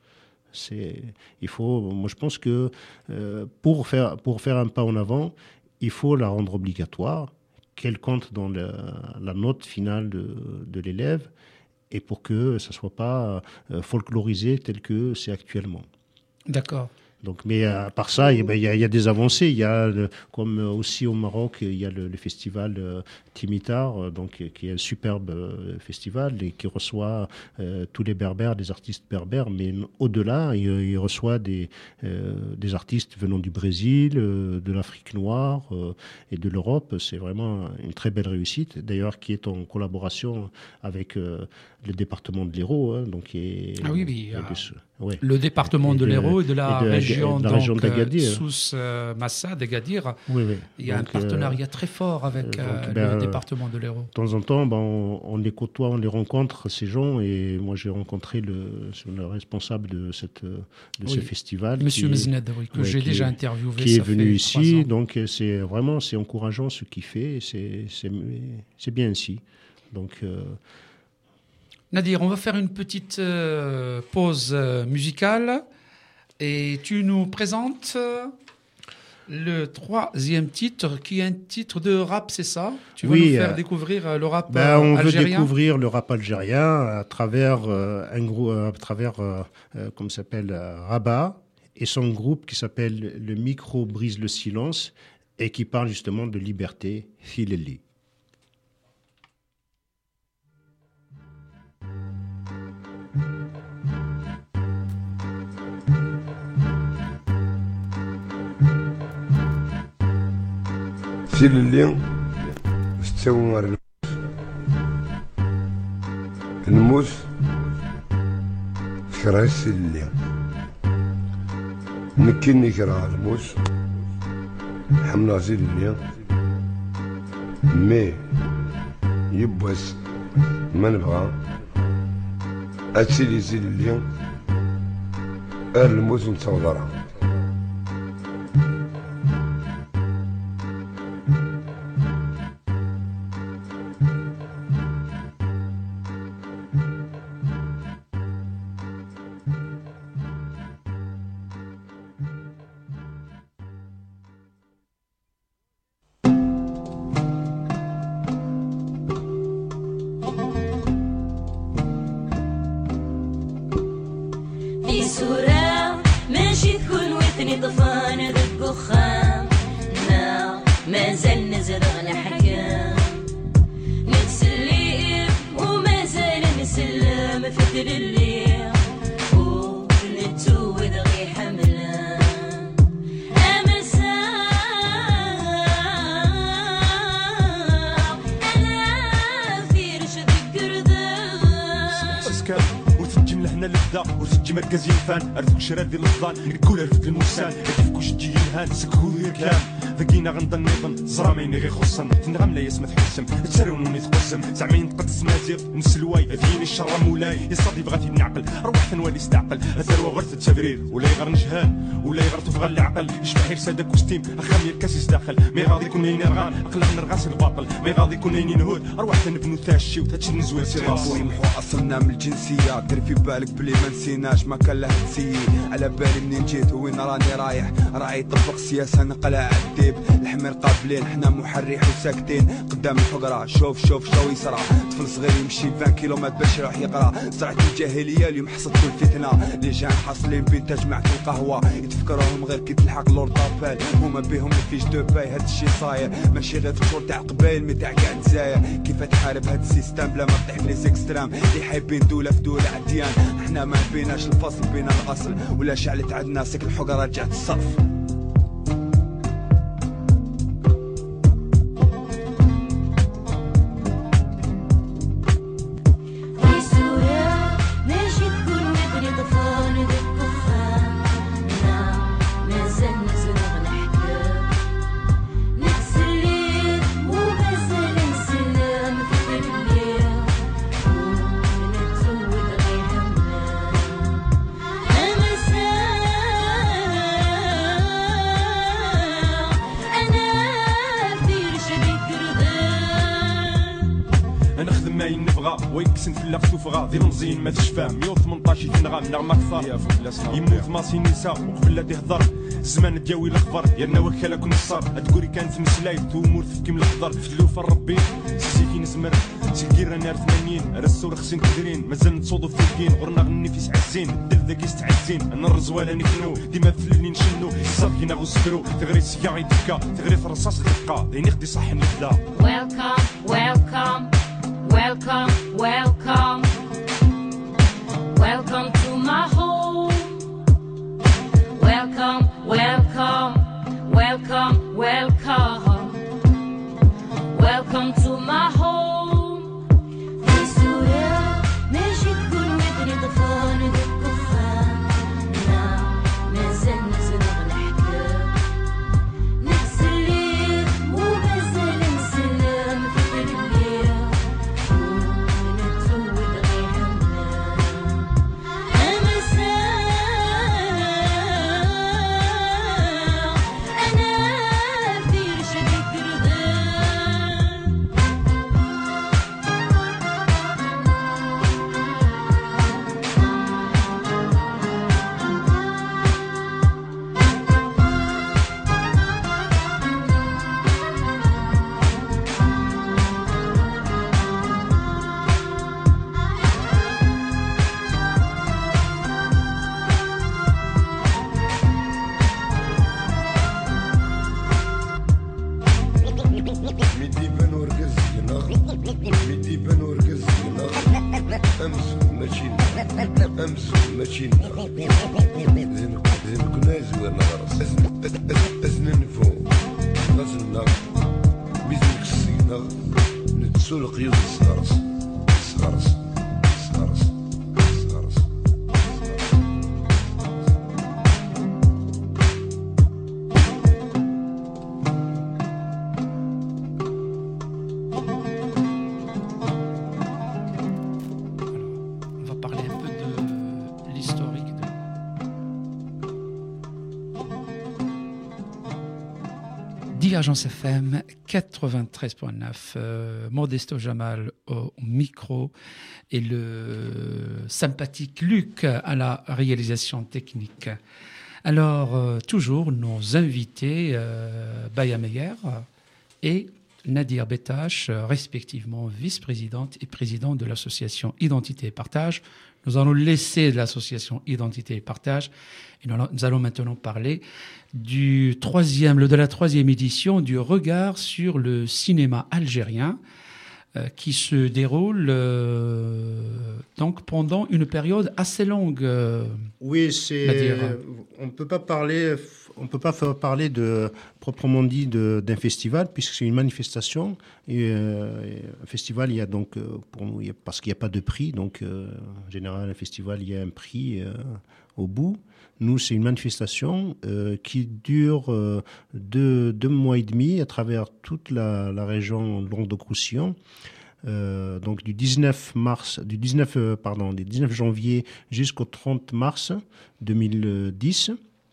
C'est, il faut, moi je pense que euh, pour, faire, pour faire un pas en avant, il faut la rendre obligatoire, qu'elle compte dans la, la note finale de, de l'élève, et pour que ça ne soit pas euh, folklorisé tel que c'est actuellement. D'accord. Donc, mais à part ça, il y, a, il y a des avancées. Il y a, le, comme aussi au Maroc, il y a le, le festival euh, Timitar, donc, qui est un superbe euh, festival et qui reçoit euh, tous les berbères, des artistes berbères. Mais au-delà, il, il reçoit des, euh, des artistes venant du Brésil, euh, de l'Afrique noire euh, et de l'Europe. C'est vraiment une très belle réussite, d'ailleurs, qui est en collaboration avec euh, le département de l'Hérault. Hein, donc, qui est, Ah oui, oui. euh, Euh, ouais. Le département de, de l'Hérault et de la et de, région, de la région donc, d'Agadir. sous euh, Massa d'Agadir. Oui, oui. Il y a donc, un partenariat euh, très fort avec euh, donc, euh, ben, le département de l'Hérault. De temps en temps, ben, on, on les côtoie, on les rencontre, ces gens. Et moi, j'ai rencontré le, le responsable de, cette, de Oui. ce festival. Monsieur qui, Mezned, oui, que ouais, j'ai qui déjà est- interviewé. qui est ça fait venu trois ici. ans. Donc, c'est vraiment c'est encourageant ce qu'il fait. et C'est c'est- c'est bien ainsi. Donc, euh, Nadir, on va faire une petite euh, pause euh, musicale et tu nous présentes euh, le troisième titre qui est un titre de rap, c'est ça? Tu vas Oui, nous faire euh, découvrir euh, le rap ben, euh, on veut algérien? découvrir le rap algérien à travers euh, un groupe, à travers, euh, euh, comment ça s'appelle, euh, Rabat et son groupe qui s'appelle Le Micro Brise le Silence et qui parle justement de liberté, Fileli. سيل اللي استوى الموس كره السيل اللي نكني كره الموس حمنا سيل اللي مي يبوس ما نبغى أتسيلي سيل اللي الموس نتصورها أرثك شراد ديال الظان نقول رفد الموسان يدفكو شجي الهان سكهو ديال كلام ذكينا غنضل نظن زراميني غير خصن تنغم لا يسمى تحسم تسرونوني تقسم زعما ينتقدس مازيغ نسلواي ذيني الشر مولاي يصدي بغاتي نعقل روح ثنوالي استعقل الثروه غرت التبرير ولا يغر نجهان ولا يغر تفغى العقل يشبح يرسادك وستيم اخام الكاسيس داخل مي غادي يكون يني رغان اقلع نرغاس الباطل مي غادي يكون يني نهود اروح تنبنو تاشي وتاتشي نزوير سيراس ويمحو اصلنا من الجنسيه دير في بالك بلي ما نسيناش ما كان له تسيي على بالي منين جيت وين راني رايح راعي طبق سياسه نقلع الديب الحمير قابلين حنا محرح وساكتين قدام الحقره شوف شوف شو يصرى طفل صغير يمشي عشرين كيلومتر باش يروح يقرا زرعت الجاهليه اليوم حصدت الفتنه اللي جان حاصلين بين تجمعت القهوه يتفكروهم غير كي تلحق لور طابال هما بهم الفيش دو باي هاد الشي صاير ماشي غير فشور تاع قبايل مي تاع كاع الجزاير كيف تحارب هاد السيستم بلا ما تطيح في لي زيكسترام اللي حايبين دوله في دوله عديان حنا ما بيناش الفصل بين الاصل ولا شعلت عندنا سك الحقره رجعت الصرف ويكسن في اللغة سوفغا ذي المزين ما تشفاه مية وثمنطاش يتنغام نغمة كثار يموت ماسي نساء وقبل لا تهضر الزمان دياوي الأخضر يرنا وكالة كل نصار تقولي كانت مسلايب تومور تفكيم الأخضر في اللوفة الربي سيكي نزمر سيكير نار ثمانين رسول خسين كدرين مازال نتصودو في الدين غرنا غني في سعزين الدل ذاك يستعزين انا الرزوالة نكنو ديما الفلني نشنو صافينا غوسكرو تغري السياغ يدكا تغري في الرصاص دقا ديني خدي صح نبدا Welcome, welcome Welcome, welcome, welcome to my home. Welcome, welcome, welcome, welcome, welcome to my home. في سوريا ماشي تكون مدري طفان بالكفان ما زال نزرع الأحكام نكسر الليل ومازال نسلم في الليل امس ماشي زين زين كنا زوينا راس ازن نفو غزلنا نحسوا القيود الصغرس الصغرس الصغرس الصغرس. On va parler un peu de l'historique de... Divergence F M quatre-vingt-treize point neuf, euh, Modesto Jamal au micro et le sympathique Luc à la réalisation technique. Alors, euh, toujours nos invités, euh, Baya Meyer et Nadir Betache, respectivement vice-présidente et présidente de l'association Identité et Partage. Nous allons laisser l'association Identité et Partage et nous allons, nous allons maintenant parler du troisième, de la troisième édition du regard sur le cinéma algérien euh, qui se déroule euh, donc pendant une période assez longue. Euh, oui, c'est. Nadir. On peut pas parler. On ne peut pas faire parler de, proprement dit de, d'un festival, puisque c'est une manifestation. Et, euh, et un festival, il y a donc, euh, pour nous, il y a, parce qu'il n'y a pas de prix, donc euh, en général, un festival, il y a un prix euh, au bout. Nous, c'est une manifestation euh, qui dure euh, deux, deux mois et demi à travers toute la, la région Languedoc-Roussillon. Euh, donc du dix-neuf mars, du dix-neuf, euh, pardon, du dix-neuf janvier jusqu'au trente mars deux mille dix.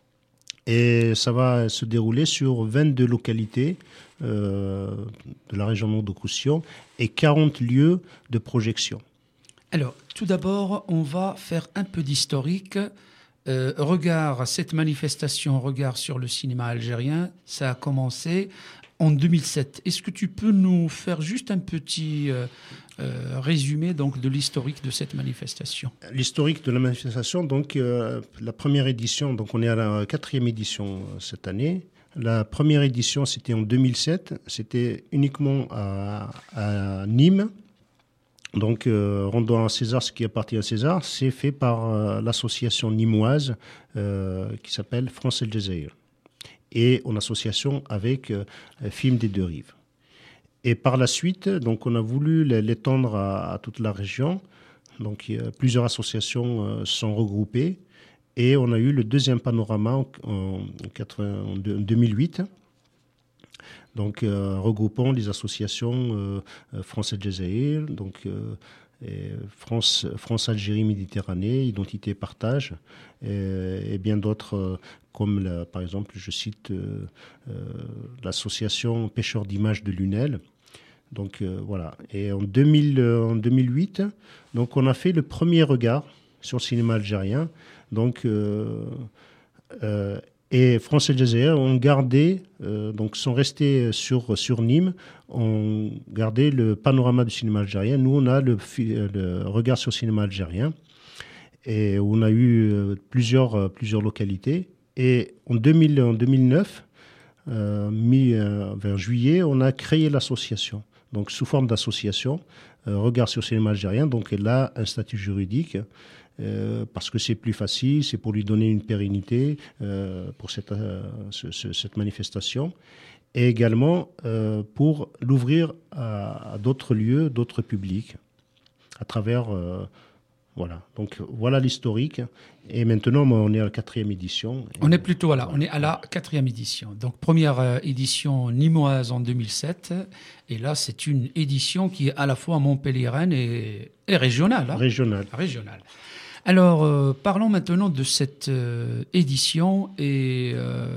Et ça va se dérouler sur vingt-deux localités euh, de la région Languedoc-Roussillon et quarante lieux de projection. Alors, tout d'abord, on va faire un peu d'historique. Euh, regard, cette manifestation, regard sur le cinéma algérien, ça a commencé en deux mille sept. Est-ce que tu peux nous faire juste un petit euh, euh, résumé donc, de l'historique de cette manifestation? L'historique de la manifestation, donc euh, la première édition, donc on est à la quatrième édition euh, cette année. La première édition, c'était en deux mille sept, c'était uniquement à, à Nîmes. Donc, euh, rendons à César ce qui appartient à César, c'est fait par euh, l'association nîmoise euh, qui s'appelle France El Jazeera et en association avec euh, Film des Deux Rives. Et par la suite, donc, on a voulu l'étendre à, à toute la région. Donc, il y a plusieurs associations euh, sont regroupées et on a eu le deuxième panorama en, en, en deux mille huit. Donc, euh, regroupant les associations euh, France El Jazeera, donc euh, et France, France Algérie Méditerranée, Identité et Partage, et, et bien d'autres, euh, comme la, par exemple, je cite euh, euh, l'association Pêcheurs d'images de Lunel. Donc euh, voilà. Et en, deux mille, euh, en deux mille huit, donc on a fait le premier regard sur le cinéma algérien. Donc euh, euh, Et France El Jazeera ont gardé, euh, donc sont restés sur, sur Nîmes, ont gardé le panorama du cinéma algérien. Nous, on a le, le regard sur le cinéma algérien. Et on a eu euh, plusieurs, euh, plusieurs localités. Et en, deux mille, en deux mille neuf, euh, mi, euh, vers juillet, on a créé l'association. Donc, sous forme d'association, euh, regard sur le cinéma algérien. Donc, elle a un statut juridique. Euh, parce que c'est plus facile, c'est pour lui donner une pérennité euh, pour cette, euh, ce, ce, cette manifestation, et également euh, pour l'ouvrir à, à d'autres lieux, d'autres publics, à travers... Euh, voilà, donc voilà l'historique. Et maintenant, on est à la quatrième édition. On est plutôt à la, on est à la quatrième édition. Donc, première euh, édition nîmoise en deux mille sept. Et là, c'est une édition qui est à la fois montpelliéraine et, et régionale. Hein. Régionale. Régionale. Alors, euh, parlons maintenant de cette euh, édition et euh,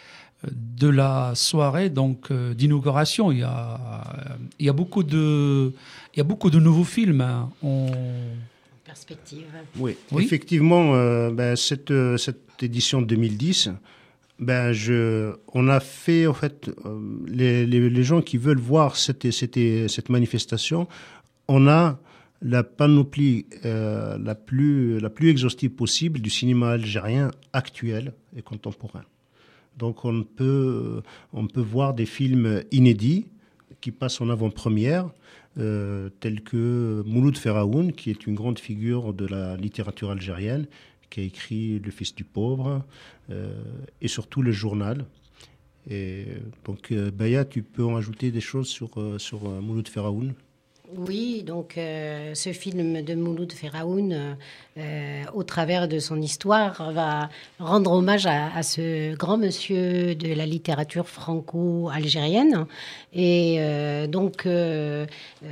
de la soirée donc euh, d'inauguration. Il y a, il y a beaucoup de, il y a beaucoup de nouveaux films. Hein. On... Perspective. Oui, oui. Effectivement, euh, ben, cette, cette édition deux mille dix, ben, je, on a fait, en fait, euh, les, les, les gens qui veulent voir cette, cette, cette manifestation, on a la panoplie euh, la, plus, la plus exhaustive possible du cinéma algérien actuel et contemporain. Donc on peut, on peut voir des films inédits qui passent en avant-première, euh, tels que Mouloud Feraoun, qui est une grande figure de la littérature algérienne, qui a écrit Le Fils du Pauvre, euh, et surtout Le Journal. Et donc, euh, Baya, tu peux en ajouter des choses sur, euh, sur euh, Mouloud Feraoun ? Oui, donc euh, ce film de Mouloud Feraoun, euh, euh, au travers de son histoire, va rendre hommage à, à ce grand monsieur de la littérature franco-algérienne. Et euh, donc, euh,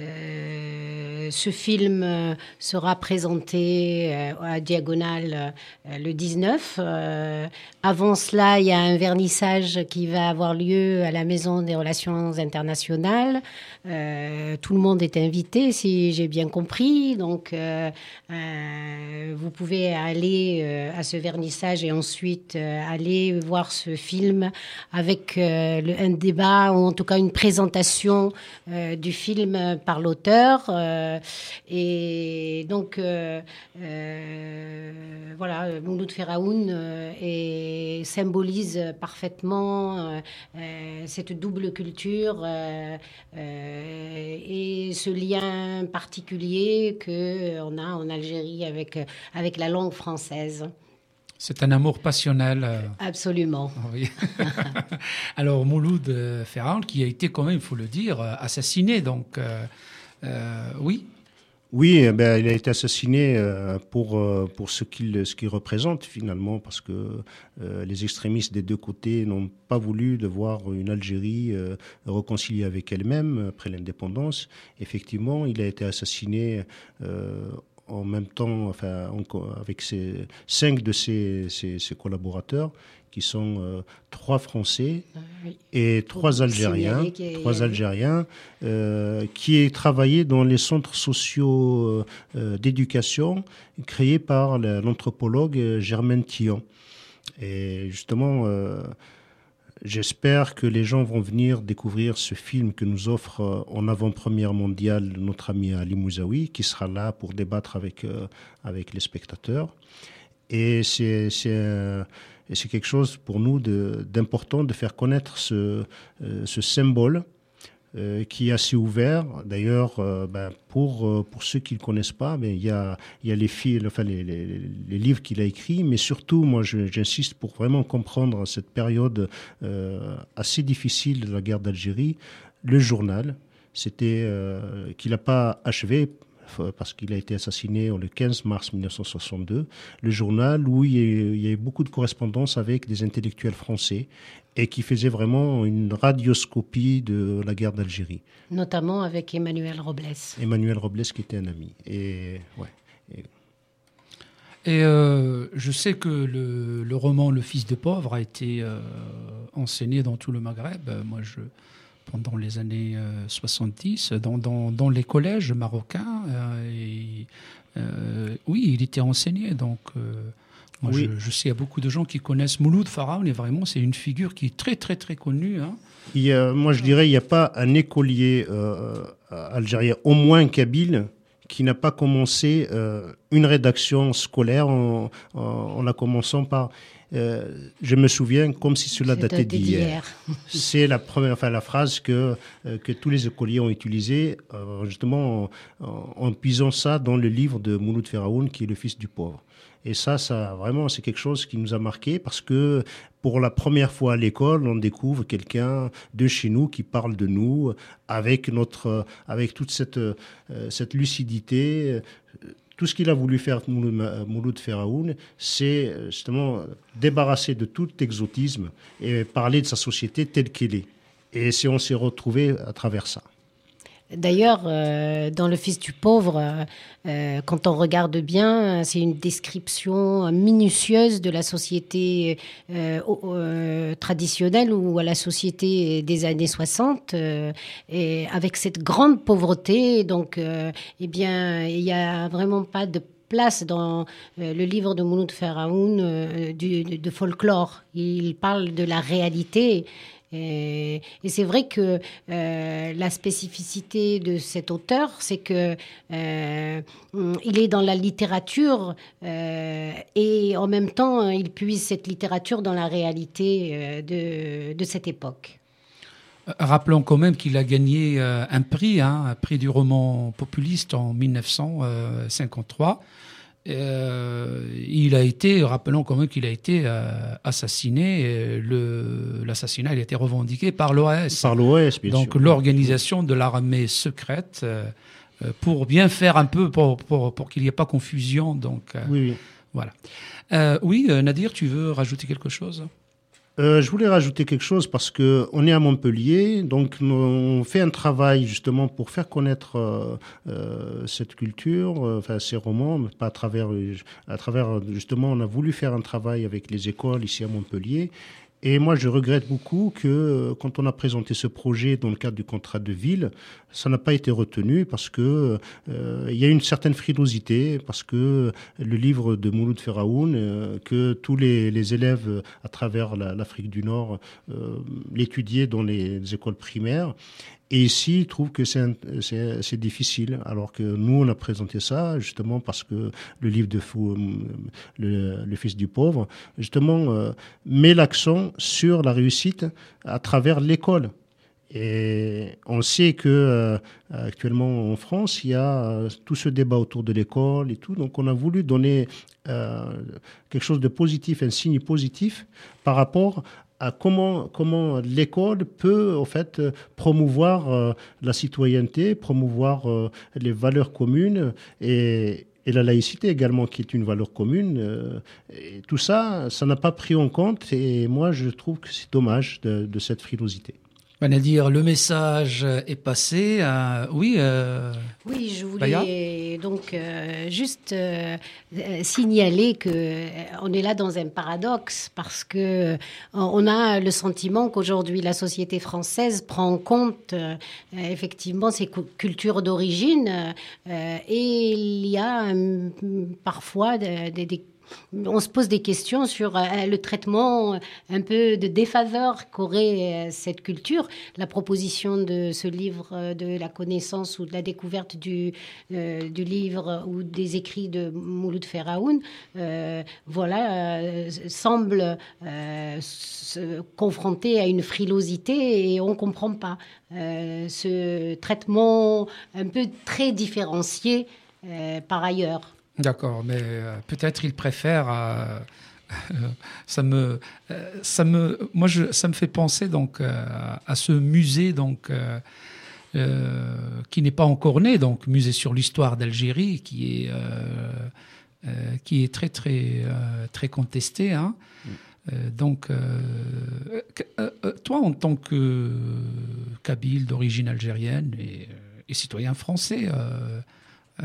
euh, ce film sera présenté euh, à Diagonale euh, le dix-neuf. Euh, avant cela, il y a un vernissage qui va avoir lieu à la Maison des Relations Internationales. Euh, tout le monde est invité, si j'ai bien compris. Donc, euh, euh, vous pouvez aller euh, à ce vernissage et ensuite euh, aller voir ce film avec euh, le, un débat, ou en tout cas une présentation euh, du film par l'auteur. Euh, et donc, euh, euh, voilà, Mouloud Feraoun euh, et symbolise parfaitement euh, euh, cette double culture euh, euh, et ce lien particulier qu'on a en Algérie avec, avec la langue française. C'est un amour passionnel. euh. Absolument. Oui. Alors, Mouloud euh, Feraoun, qui a été quand même, il faut le dire, euh, assassiné. Donc, euh, euh, oui. Oui, eh ben, il a été assassiné euh, pour, euh, pour ce qu'il ce qu'il représente finalement, parce que euh, les extrémistes des deux côtés n'ont pas voulu de voir une Algérie euh, réconciliée avec elle-même après l'indépendance. Effectivement, il a été assassiné euh, en même temps, enfin, en- avec ses, cinq de ses, ses, ses collaborateurs, qui sont euh, trois Français Oui. et trois Faut Algériens, signaler qu'il y a- trois Algériens euh, qui travaillaient dans les centres sociaux euh, d'éducation créés par la- l'anthropologue euh, Germaine Tillon. Et justement, euh, j'espère que les gens vont venir découvrir ce film que nous offre euh, en avant-première mondiale notre ami Ali Mouzaoui, qui sera là pour débattre avec, euh, avec les spectateurs. Et c'est, c'est, un- et c'est quelque chose pour nous de- d'important de faire connaître ce, euh, ce symbole euh, qui est assez ouvert. D'ailleurs, euh, ben, pour, euh, pour ceux qui ne le connaissent pas, ben, il y a, il y a les, films, enfin, les, les, les livres qu'il a écrits, mais surtout, moi, je- j'insiste pour vraiment comprendre cette période euh, assez difficile de la guerre d'Algérie, le journal, c'était euh, qu'il n'a pas achevé parce qu'il a été assassiné le quinze mars mille neuf cent soixante-deux, le journal où il y, a, il y a eu beaucoup de correspondances avec des intellectuels français et qui faisait vraiment une radioscopie de la guerre d'Algérie. Notamment avec Emmanuel Robles. Emmanuel Robles qui était un ami. Et, ouais. Et, Et euh, je sais que le, le roman Le Fils de pauvre a été euh, enseigné dans tout le Maghreb. Euh, Moi, je, pendant les années euh, soixante-dix, dans, dans, dans les collèges marocains. euh, et, euh, oui, il était enseigné. Donc, euh, moi, Oui. je, je sais, il y a beaucoup de gens qui connaissent Mouloud Feraoun. Et vraiment, c'est une figure qui est très, très, très connue. Hein. il y a, moi, je dirais, il n'y a pas un écolier euh, algérien, au moins kabyle, qui n'a pas commencé euh, une rédaction scolaire en, en, en la commençant par... Euh, je me souviens comme si cela C'est datait daté d'hier. d'hier. C'est la première, enfin la phrase que euh, que tous les écoliers ont utilisée, euh, justement en, en, en puisant ça dans le livre de Mouloud Feraoun, qui est Le Fils du pauvre. Et ça, ça vraiment, c'est quelque chose qui nous a marqué parce que pour la première fois à l'école, on découvre quelqu'un de chez nous qui parle de nous avec notre, avec toute cette euh, cette lucidité. Tout ce qu'il a voulu faire, Mouloud Feraoun, c'est justement débarrasser de tout exotisme et parler de sa société telle qu'elle est. Et si on s'est retrouvé à travers ça. D'ailleurs, euh, dans Le Fils du pauvre, euh, euh, quand on regarde bien, c'est une description minutieuse de la société euh, euh, traditionnelle ou à la société des années soixante, euh, et avec cette grande pauvreté. Donc, euh, eh bien, il n'y a vraiment pas de place dans euh, le livre de Mouloud Feraoun euh, du, de, de folklore. Il parle de la réalité. Et, et c'est vrai que euh, la spécificité de cet auteur, c'est que euh, il est dans la littérature euh, et en même temps, il puise cette littérature dans la réalité euh, de, de cette époque. Rappelons quand même qu'il a gagné euh, un prix, hein, un prix du roman populiste en mille neuf cent cinquante-trois. Euh, il a été, rappelons quand même qu'il a été euh, assassiné. Et le, l'assassinat il a été revendiqué par l'O A S. Par l'O A S, bien Donc sûr. l'organisation de l'armée secrète euh, euh, pour bien faire un peu, pour, pour, pour qu'il n'y ait pas confusion. Donc, euh, Oui, oui. voilà. Euh, oui, euh, Nadir, tu veux rajouter quelque chose ? Euh, je voulais rajouter quelque chose parce que on est à Montpellier, donc nous, on fait un travail justement pour faire connaître euh, euh, cette culture, euh, enfin ces romans, mais pas à travers, à travers justement, on a voulu faire un travail avec les écoles ici à Montpellier. Et moi, je regrette beaucoup que euh, quand on a présenté ce projet dans le cadre du contrat de ville, ça n'a pas été retenu parce que euh, il y a une certaine frilosité, parce que le livre de Mouloud Feraoun, euh, que tous les, les élèves à travers la, l'Afrique du Nord euh, l'étudiaient dans les, les écoles primaires. Et ici, ils trouvent que c'est, un, c'est, c'est difficile, alors que nous, on a présenté ça justement parce que le livre de Fou, le, le Fils du pauvre, justement, euh, met l'accent sur la réussite à travers l'école. Et on sait que euh, actuellement en France, il y a euh, tout ce débat autour de l'école et tout. Donc, on a voulu donner euh, quelque chose de positif, un signe positif par rapport à comment, comment l'école peut en fait promouvoir euh, la citoyenneté, promouvoir euh, les valeurs communes et, et la laïcité également, qui est une valeur commune. Euh, et tout ça, ça n'a pas pris en compte et moi, je trouve que c'est dommage de, de cette frilosité. Nadir, le message est passé. Euh, oui. Euh, oui, je Baya voulais donc euh, juste euh, signaler que euh, on est là dans un paradoxe parce que euh, on a le sentiment qu'aujourd'hui la société française prend en compte euh, effectivement ses cultures d'origine euh, et il y a euh, parfois des, des, des on se pose des questions sur euh, le traitement un peu de défaveur qu'aurait euh, cette culture. La proposition de ce livre euh, de la connaissance ou de la découverte du, euh, du livre ou des écrits de Mouloud Feraoun, euh, voilà, euh, semble euh, se confronter à une frilosité et on ne comprend pas euh, ce traitement un peu très différencié euh, par ailleurs. D'accord, mais euh, peut-être il préfère. Euh, euh, ça me, euh, ça me, moi, je, ça me fait penser donc euh, à ce musée donc euh, euh, qui n'est pas encore né, donc musée sur l'histoire d'Algérie, qui est euh, euh, qui est très très euh, très contesté. Hein. Mm. Euh, donc, euh, euh, toi, en tant que Kabyle d'origine algérienne et, et citoyen français. Euh, Euh,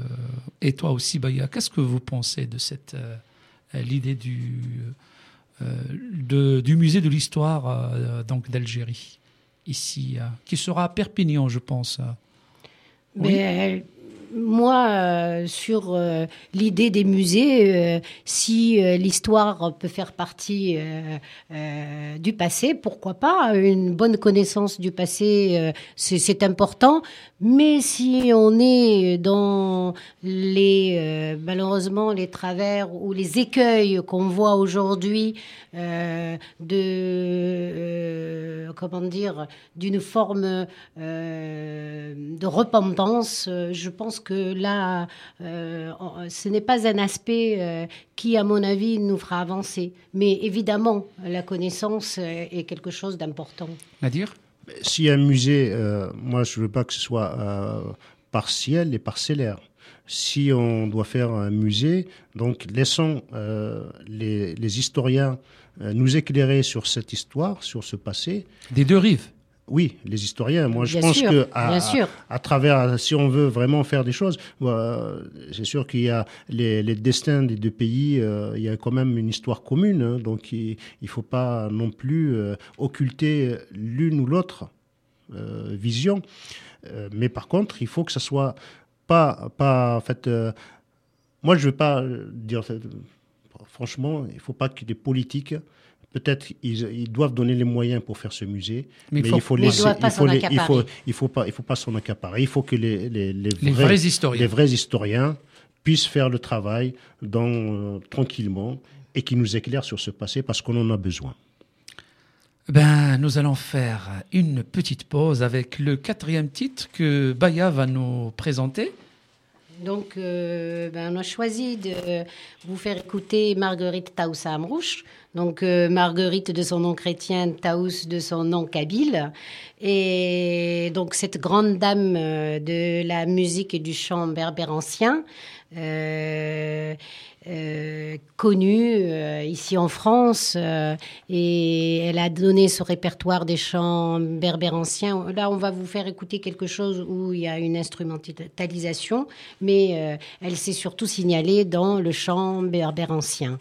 et toi aussi, Baya, qu'est-ce que vous pensez de cette euh, l'idée du euh, de, du musée de l'histoire euh, donc d'Algérie ici, euh, qui sera à Perpignan, je pense. Mais, oui. Moi, euh, sur euh, l'idée des musées, euh, si euh, l'histoire peut faire partie euh, euh, du passé, pourquoi pas? Une bonne connaissance du passé, euh, c'est, c'est important. Mais si on est dans les, euh, malheureusement, les travers ou les écueils qu'on voit aujourd'hui euh, de, euh, comment dire, d'une forme euh, de repentance, je pense que là, euh, ce n'est pas un aspect euh, qui, à mon avis, nous fera avancer. Mais évidemment, la connaissance est quelque chose d'important. Nadir ? S'il y a un musée, euh, moi, je ne veux pas que ce soit euh, partiel et parcellaire. Si on doit faire un musée, donc laissons euh, les, les historiens euh, nous éclairer sur cette histoire, sur ce passé. Des deux rives. Oui, les historiens. Moi, je bien pense sûr, que à, bien sûr. À, à travers, si on veut vraiment faire des choses, euh, c'est sûr qu'il y a les, les destins des deux pays. Euh, il y a quand même une histoire commune, hein, donc il ne faut pas non plus euh, occulter l'une ou l'autre euh, vision. Euh, mais par contre, il faut que ça soit pas, pas en fait. Euh, moi, je ne veux pas dire. Franchement, il ne faut pas qu'il y ait des politiques. Peut-être ils, ils doivent donner les moyens pour faire ce musée, mais, mais il faut laisser, il faut les, il faut, il faut pas, il faut pas s'en accaparer. Il faut que les les, les, les vrais, vrais historiens, les vrais historiens puissent faire le travail dans, euh, tranquillement et qui nous éclairent sur ce passé parce qu'on en a besoin. Ben, nous allons faire une petite pause avec le quatrième titre que Baya va nous présenter. Donc, euh, ben, on a choisi de vous faire écouter Marguerite Taoussa Amrouche. Donc, euh, Marguerite de son nom chrétien, Taous de son nom kabyle. Et donc, cette grande dame euh, de la musique et du chant berbère ancien, euh, euh, connue euh, ici en France. Euh, et elle a donné ce répertoire des chants berbères anciens. Là, on va vous faire écouter quelque chose où il y a une instrumentalisation, mais euh, elle s'est surtout signalée dans le chant berbère ancien.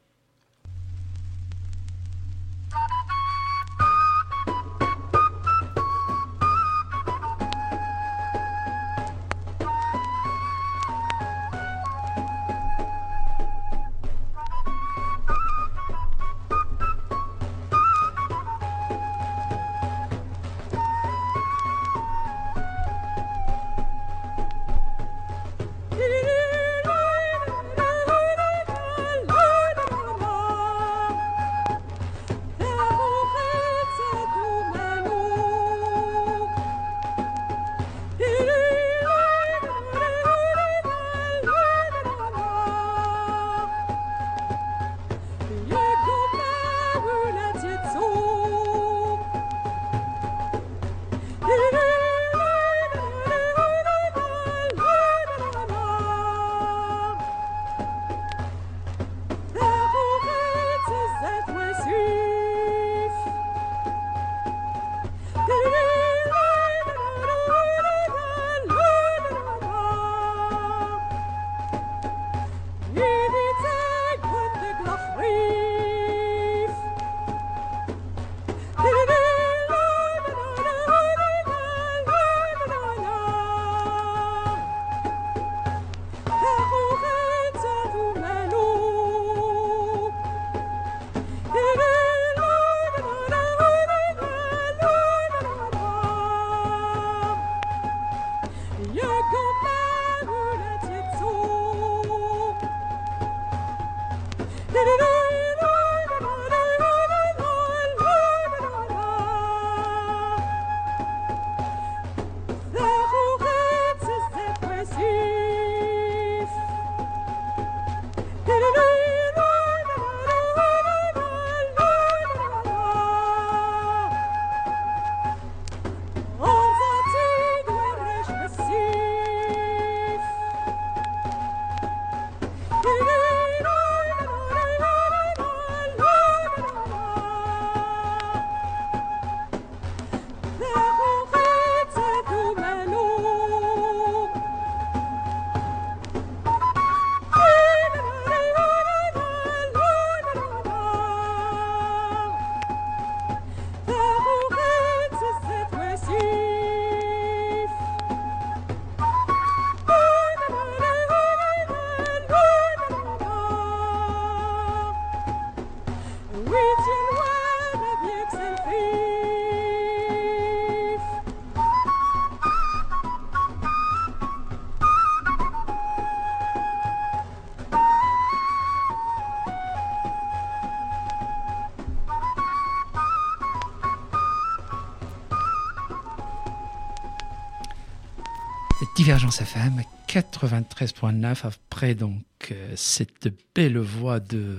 Divergence F M quatre-vingt-treize point neuf, après donc euh, cette belle voix de,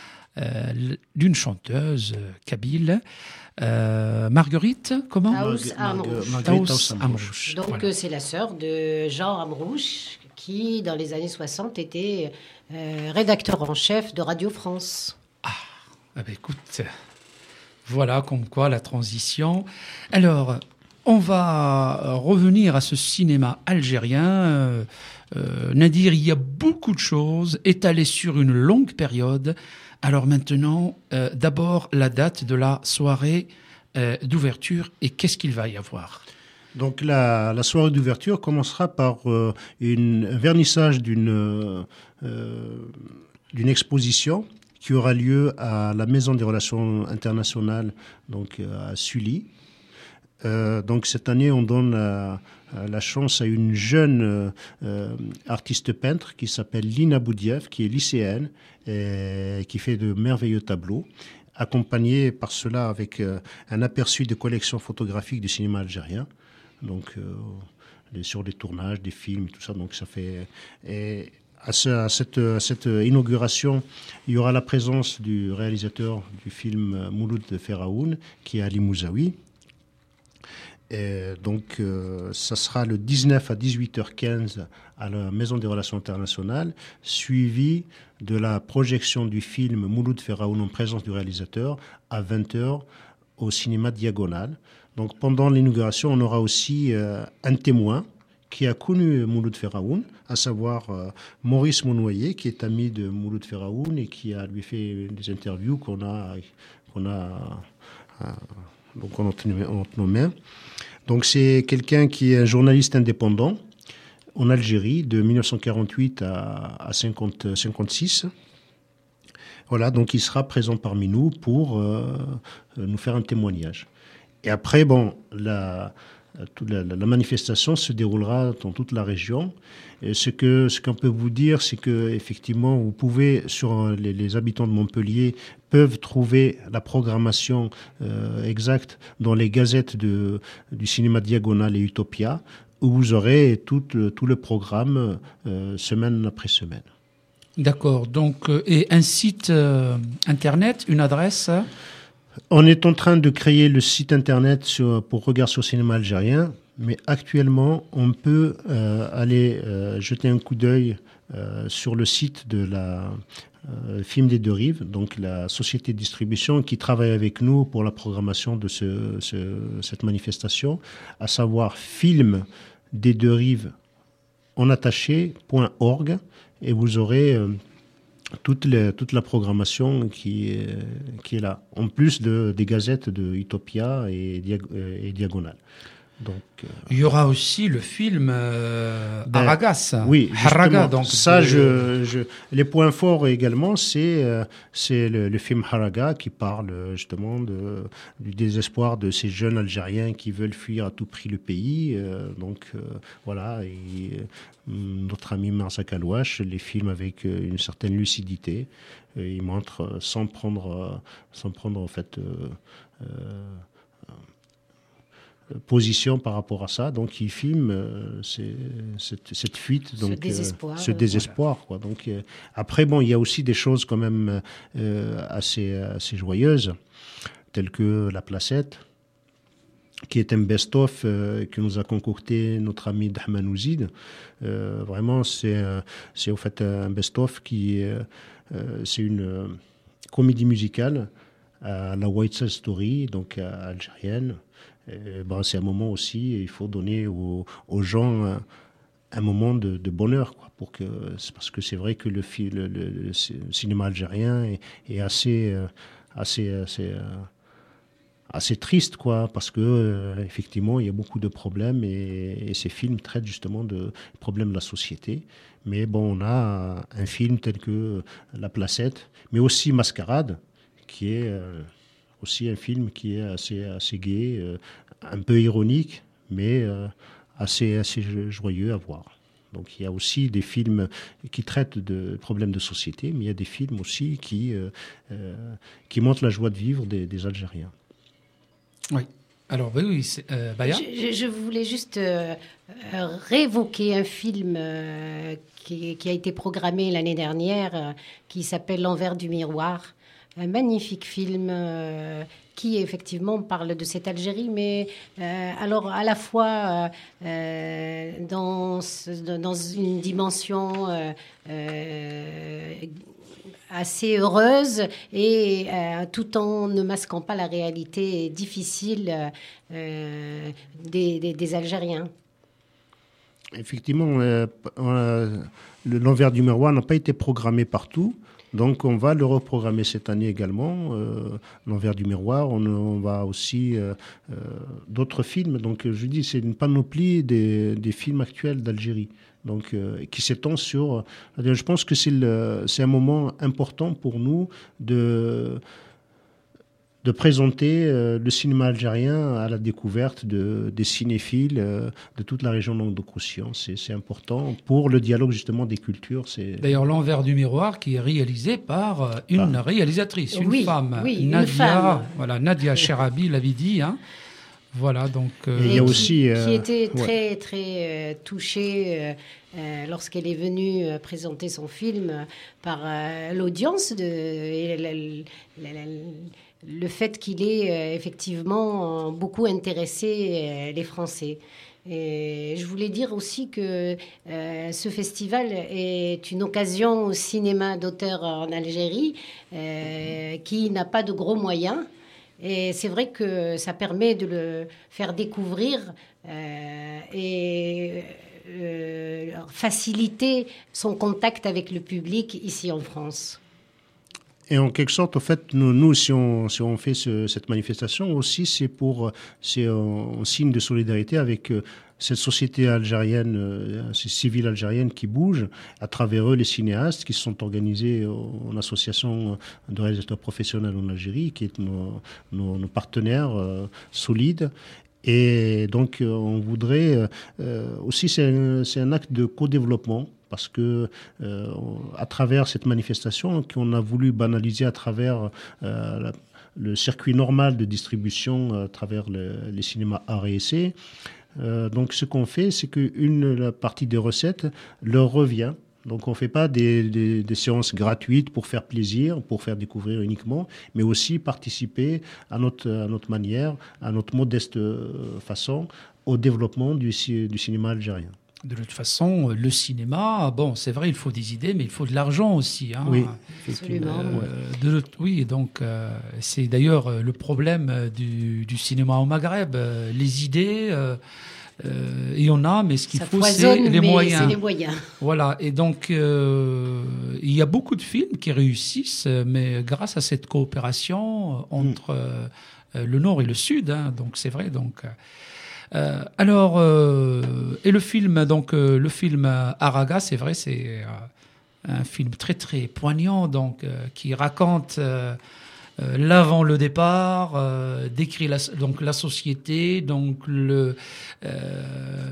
euh, d'une chanteuse euh, kabyle, euh, Marguerite, comment Taous Amrouche. Taous Amrouche. Donc voilà. C'est la sœur de Jean Amrouche qui, dans les années soixante, était euh, rédacteur en chef de Radio France. Ah, ah ben écoute, voilà comme quoi la transition. Alors, on va revenir à ce cinéma algérien. Euh, euh, Nadir, il y a beaucoup de choses étalées sur une longue période. Alors maintenant, euh, d'abord la date de la soirée euh, d'ouverture et qu'est-ce qu'il va y avoir ? Donc la, la soirée d'ouverture commencera par euh, une, un vernissage d'une, euh, d'une exposition qui aura lieu à la Maison des Relations Internationales, donc à Sully. Euh, donc cette année, on donne la, la chance à une jeune euh, artiste peintre qui s'appelle Lina Boudiev, qui est lycéenne et qui fait de merveilleux tableaux, accompagnée par cela avec euh, un aperçu de collections photographiques du cinéma algérien. Donc euh, les, sur les tournages des films, tout ça. Donc ça fait. Et à, ce, à, cette, à cette inauguration, il y aura la présence du réalisateur du film Mouloud Feraoun, qui est Ali Mouzaoui. Et donc, euh, ça sera le dix-neuf à dix-huit heures quinze à la Maison des Relations Internationales, suivi de la projection du film Mouloud Feraoun en présence du réalisateur à vingt heures au cinéma Diagonale. Donc, pendant l'inauguration, on aura aussi euh, un témoin qui a connu Mouloud Feraoun, à savoir euh, Maurice Monnoyer, qui est ami de Mouloud Feraoun et qui a lui fait des interviews qu'on a, qu'on a, euh, donc on a nommé. Donc c'est quelqu'un qui est un journaliste indépendant en Algérie de mille neuf cent quarante-huit à, à cinquante, cinquante-six. Voilà, donc il sera présent parmi nous pour euh, nous faire un témoignage. Et après, bon, la, la, la manifestation se déroulera dans toute la région. Et ce que ce qu'on peut vous dire, c'est que effectivement, vous pouvez, sur les, les habitants de Montpellier, peuvent trouver la programmation euh, exacte dans les gazettes de, du cinéma Diagonale et Utopia, où vous aurez tout, tout le programme euh, semaine après semaine. D'accord. Donc, euh, et un site euh, internet, une adresse. On est en train de créer le site internet sur, pour Regard sur le cinéma algérien, mais actuellement, on peut euh, aller euh, jeter un coup d'œil euh, sur le site de la euh, Film des Deux Rives, donc la société de distribution qui travaille avec nous pour la programmation de ce, ce, cette manifestation, à savoir film des deux rives en attaché point org, et vous aurez euh, toute, les, toute la programmation qui est, qui est là, en plus de, des gazettes de Utopia et, Diag- et Diagonale. Donc, euh, il y aura aussi le film euh, ben, Aragas. Oui, Haraga, donc ça, de... je, je, les points forts également, c'est, euh, c'est le, le film Haraga qui parle justement de, du désespoir de ces jeunes Algériens qui veulent fuir à tout prix le pays. Euh, donc euh, voilà, et, euh, notre ami Marzac Alouache les filme avec euh, une certaine lucidité. Et il montre euh, sans prendre, euh, sans prendre en fait. Euh, euh, position par rapport à ça, donc il filme euh, c'est, cette, cette fuite, donc, ce désespoir. Euh, ce désespoir voilà. Quoi. Donc, euh, après, bon, il y a aussi des choses quand même euh, assez, assez joyeuses, telles que La Placette, qui est un best-of euh, que nous a concocté notre ami Dahman Ouzid. Euh, vraiment, c'est, euh, c'est au fait un best-of qui euh, euh, c'est une euh, comédie musicale à la White Side Story, donc euh, algérienne. Et ben, c'est un moment aussi, il faut donner aux, aux gens un, un moment de, de bonheur, quoi, pour que, c'est parce que c'est vrai que le, le, le, le cinéma algérien est, est assez, assez, assez, assez triste, quoi, parce que euh, effectivement il y a beaucoup de problèmes et, et ces films traitent justement de problèmes de la société. Mais bon, on a un film tel que La Placette, mais aussi Mascarade, qui est euh, aussi un film qui est assez, assez gai, euh, un peu ironique, mais euh, assez, assez joyeux à voir. Donc il y a aussi des films qui traitent de problèmes de société, mais il y a des films aussi qui, euh, euh, qui montrent la joie de vivre des, des Algériens. Oui. Alors, oui, oui c'est, euh, Baya je, je voulais juste euh, réévoquer un film euh, qui, qui a été programmé l'année dernière, euh, qui s'appelle L'Envers du miroir. Un magnifique film euh, qui effectivement parle de cette Algérie, mais euh, alors à la fois euh, dans, dans une dimension euh, euh, assez heureuse et euh, tout en ne masquant pas la réalité difficile euh, des, des, des Algériens. Effectivement, euh, euh, l'Envers du miroir n'a pas été programmé partout. Donc, on va le reprogrammer cette année également, euh, L'Envers du miroir. On, on va aussi euh, euh, d'autres films. Donc, je dis, c'est une panoplie des, des films actuels d'Algérie. Donc, euh, qui s'étend sur. Je pense que c'est, le, c'est un moment important pour nous de. de présenter euh, le cinéma algérien à la découverte de, des cinéphiles euh, de toute la région Languedoc-Roussillon. C'est, c'est important pour le dialogue justement des cultures. C'est... D'ailleurs, L'Envers du miroir qui est réalisé par euh, une ah. réalisatrice, une oui, femme, oui, Nadia, une femme. Voilà, Nadia Cherabi l'avait dit. Hein. Voilà, donc... euh, Et il y a qui, aussi, euh, qui était ouais. très, très euh, touchée euh, euh, lorsqu'elle est venue euh, présenter son film euh, par euh, l'audience de, et la- la- la- la- le fait qu'il ait euh, effectivement beaucoup intéressé euh, les Français. Et je voulais dire aussi que euh, ce festival est une occasion au cinéma d'auteur en Algérie euh, qui n'a pas de gros moyens. Et c'est vrai que ça permet de le faire découvrir euh, et euh, faciliter son contact avec le public ici en France. Et en quelque sorte, en fait, nous, nous si, on, si on fait ce- cette manifestation aussi, c'est pour, c'est un, un signe de solidarité avec euh, cette société algérienne, euh, ces civils algériennes qui bougent, à travers eux les cinéastes qui se sont organisés en association de réalisateurs professionnels en Algérie, qui est nos, nos, nos partenaires euh, solides. Et donc, euh, on voudrait euh, aussi, c'est un, c'est un acte de co-développement. Parce que euh, à travers cette manifestation qu'on a voulu banaliser à travers euh, la- le circuit normal de distribution à travers le- les cinémas art et essai, euh, donc ce qu'on fait, c'est qu'une la partie des recettes leur revient. Donc on ne fait pas des, des- des séances gratuites pour faire plaisir, pour faire découvrir uniquement, mais aussi participer à notre, à notre manière, à notre modeste euh, façon, au développement du, ci- du cinéma algérien. De toute façon, le cinéma, bon, c'est vrai, il faut des idées, mais il faut de l'argent aussi. Hein. Oui, Absolument. Euh, de l'autre- oui, donc euh, c'est d'ailleurs euh, le problème euh, du, du cinéma au Maghreb. Euh, les idées, euh, euh, il y en a, mais ce qu'il Ça faut, c'est foisonne, les mais moyens. c'est les moyens. Voilà, et donc euh, il y a beaucoup de films qui réussissent, euh, mais grâce à cette coopération euh, entre euh, euh, le Nord et le Sud. Hein, donc c'est vrai. Donc euh, euh, alors euh, et le film, donc euh, le film euh, Araga, c'est vrai, c'est euh, un film très très poignant, donc euh, qui raconte euh, euh, l'avant le départ, euh, décrit la, donc la société, donc le euh,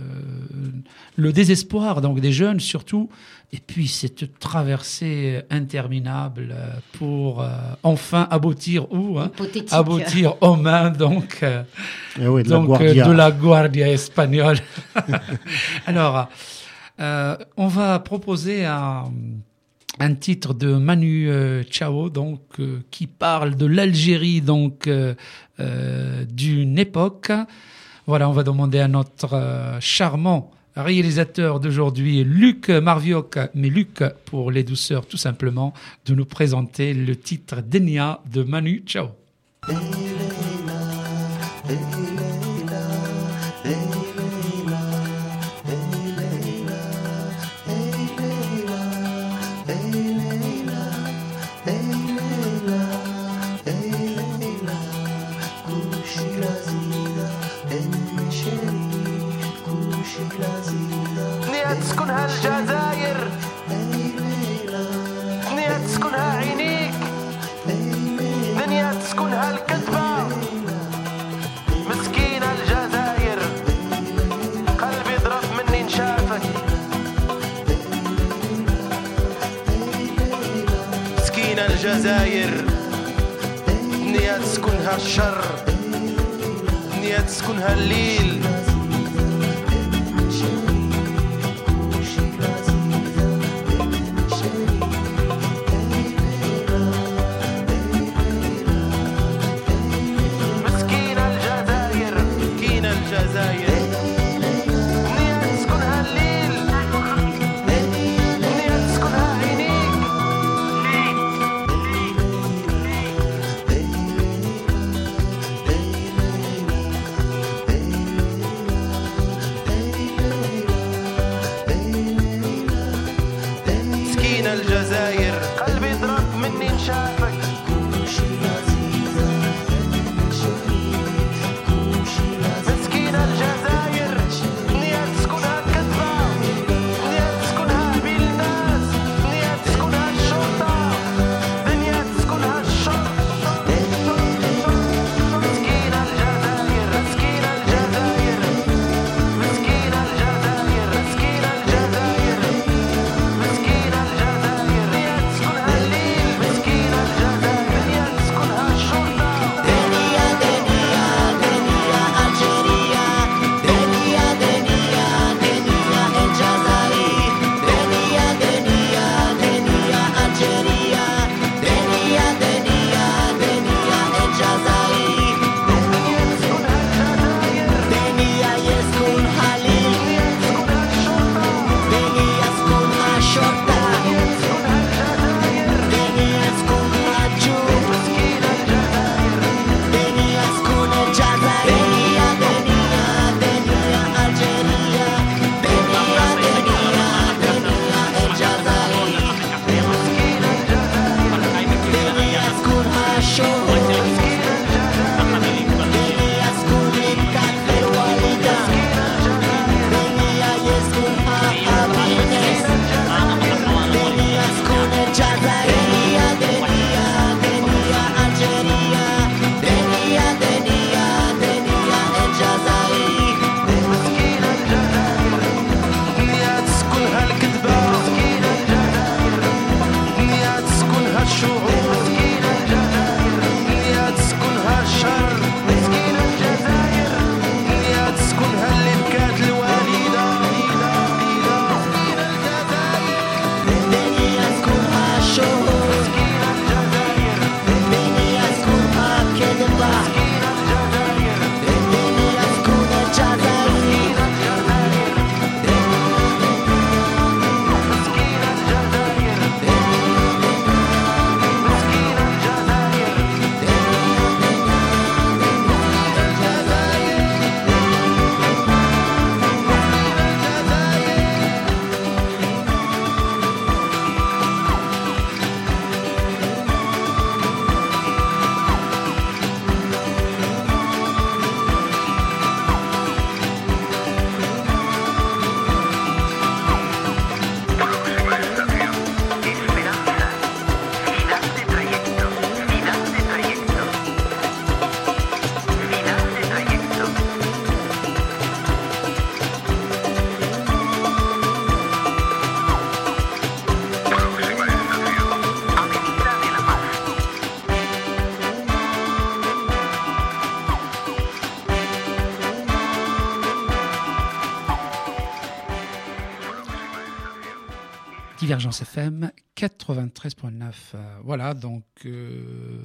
le désespoir donc des jeunes surtout, et puis cette traversée interminable euh, pour euh, enfin aboutir où hein, Hypothétique. aboutir aux mains donc euh, Eh oui, de la donc euh, Guardia. de la Guardia espagnole. Alors, euh, on va proposer un, un titre de Manu euh, Chao, donc euh, qui parle de l'Algérie, donc euh, euh, d'une époque. Voilà, on va demander à notre euh, charmant réalisateur d'aujourd'hui, Luc Marvioc, mais Luc pour les douceurs tout simplement, de nous présenter le titre Denia de Manu Chao. دنيا تسكنها الجزائر دنيا تسكنها عينيك دنيا تسكنها الكذبة مسكينة الجزائر قلبي ضرب مني نشافك مسكينة الجزائر دنيا تسكنها الشر دنيا تسكنها الليل مسكينة الجزائر كينا الجزائر دنيا تسكنها الليل دنيا تسكنها عينيك مسكينة الجزائر قلبي ضرب مني نشافك مسكينة الجزائر دنيا تسكنها الكذبة دنيا تسكنها بين الناس دنيا تسكنها الشرطة دنيا تسكنها الشرطة مسكينة الجزائر مسكينة الجزائر مسكينة الجزائر مسكينة الجزائر مسكينة الجزائر دنيا تسكنها الليل مسكينة Divergence F M quatre-vingt-treize point neuf. Euh, voilà, donc euh,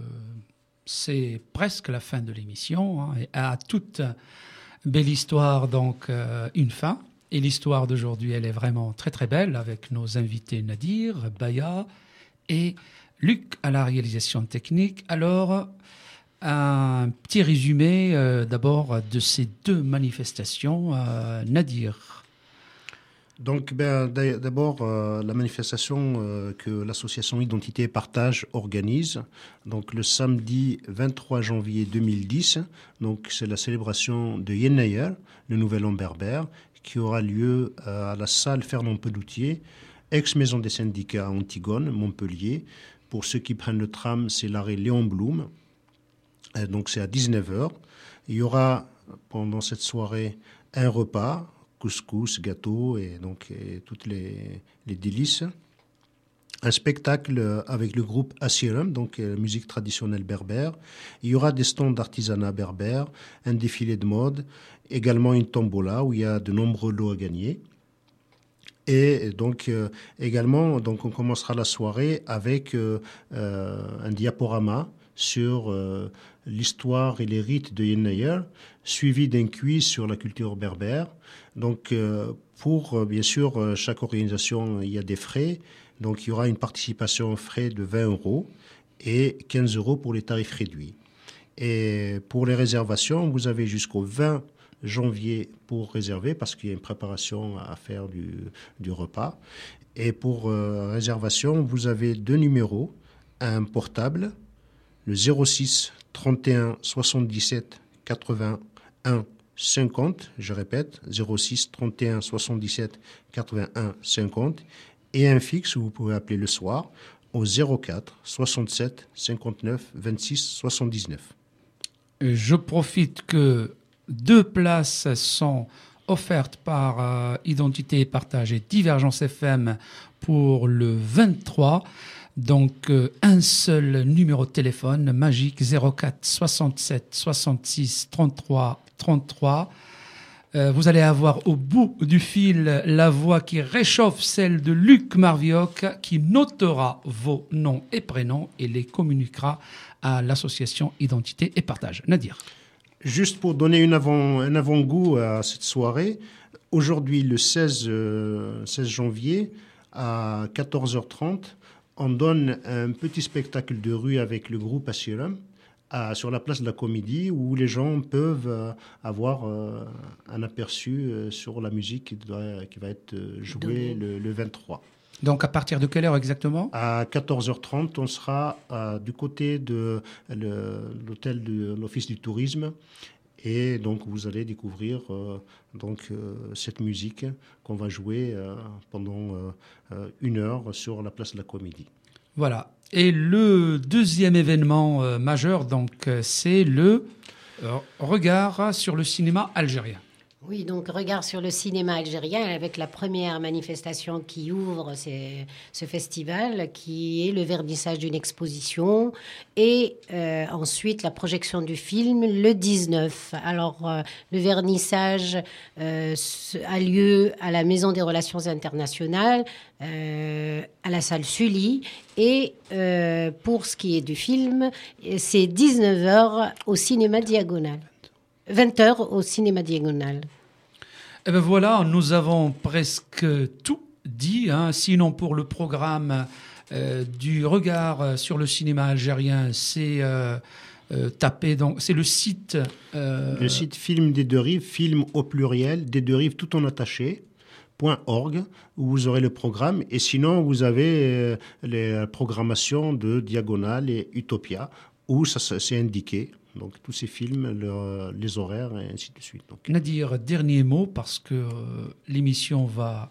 c'est presque la fin de l'émission. Hein, et à toute belle histoire, donc euh, une fin. Et l'histoire d'aujourd'hui, elle est vraiment très très belle avec nos invités Nadir, Baya et Luc à la réalisation technique. Alors, un petit résumé euh, d'abord de ces deux manifestations. Euh, Nadir. Donc, ben, d'abord, euh, la manifestation euh, que l'association Identité et Partage organise, donc le samedi vingt-trois janvier deux mille dix, donc c'est la célébration de Yennayer, le nouvel an berbère, qui aura lieu euh, à la salle Fernand Peloutier, ex-maison des syndicats à Antigone, Montpellier. Pour ceux qui prennent le tram, c'est l'arrêt Léon Blum, euh, donc c'est à dix-neuf heures. Il y aura pendant cette soirée un repas, couscous, gâteau et donc et toutes les, les délices. Un spectacle avec le groupe Asirum, donc euh, musique traditionnelle berbère. Il y aura des stands d'artisanat berbère, un défilé de mode, également une tombola où il y a de nombreux lots à gagner. Et donc euh, également, donc on commencera la soirée avec euh, euh, un diaporama sur euh, l'histoire et les rites de Yennayer, suivi d'un quiz sur la culture berbère. Donc, euh, pour, euh, bien sûr, euh, chaque organisation, il y a des frais. Donc, il y aura une participation aux frais de vingt euros et quinze euros pour les tarifs réduits. Et pour les réservations, vous avez jusqu'au vingt janvier pour réserver parce qu'il y a une préparation à faire du, du repas. Et pour euh, réservation, vous avez deux numéros, un portable, le zéro six trente et un soixante-dix-sept quatre-vingt-un cinquante, je répète, zéro six trente et un soixante-dix-sept quatre-vingt-un cinquante, et un fixe où vous pouvez appeler le soir au zéro quatre soixante-sept cinquante-neuf vingt-six soixante-dix-neuf. Je profite que deux places sont offertes par euh, Identité et Partage et Divergence F M pour le vingt-trois. Donc, euh, un seul numéro de téléphone magique, zéro quatre soixante-sept soixante-six trente-trois trente-trois. Euh, vous allez avoir au bout du fil la voix qui réchauffe celle de Luc Marvioc, qui notera vos noms et prénoms et les communiquera à l'association Identité et Partage. Nadir. Juste pour donner une avant, un avant-goût à cette soirée, aujourd'hui, le seize, euh, seize janvier, à quatorze heures trente, on donne un petit spectacle de rue avec le groupe Asirum à, sur la place de la Comédie où les gens peuvent euh, avoir euh, un aperçu euh, sur la musique qui, doit, qui va être jouée le, le vingt-trois. Donc à partir de quelle heure exactement ? À quatorze heures trente, on sera euh, du côté de le, l'hôtel de l'Office du tourisme. Et donc, vous allez découvrir euh, donc, euh, cette musique qu'on va jouer euh, pendant euh, une heure sur la place de la Comédie. Voilà. Et le deuxième événement euh, majeur, donc, euh, c'est le euh, regard sur le cinéma algérien. Oui, donc regard sur le cinéma algérien avec la première manifestation qui ouvre ces, ce festival, qui est le vernissage d'une exposition et euh, ensuite la projection du film le dix-neuf. Alors, euh, le vernissage euh, a lieu à la Maison des Relations Internationales, euh, à la salle Sully. Et euh, pour ce qui est du film, c'est dix-neuf heures au cinéma Diagonal. vingt heures au cinéma Diagonal. Eh bien voilà, nous avons presque tout dit. Hein. Sinon, pour le programme euh, du regard sur le cinéma algérien, c'est euh, euh, tapé. Donc, c'est le site. Euh... Le site Film des Deux Rives, film au pluriel, des Deux Rives tout en attaché. .org où vous aurez le programme et sinon vous avez euh, les programmations de Diagonale et Utopia où ça, ça c'est indiqué. Donc, tous ces films, le, les horaires, et ainsi de suite. Donc. Nadir, dernier mot, parce que euh, l'émission va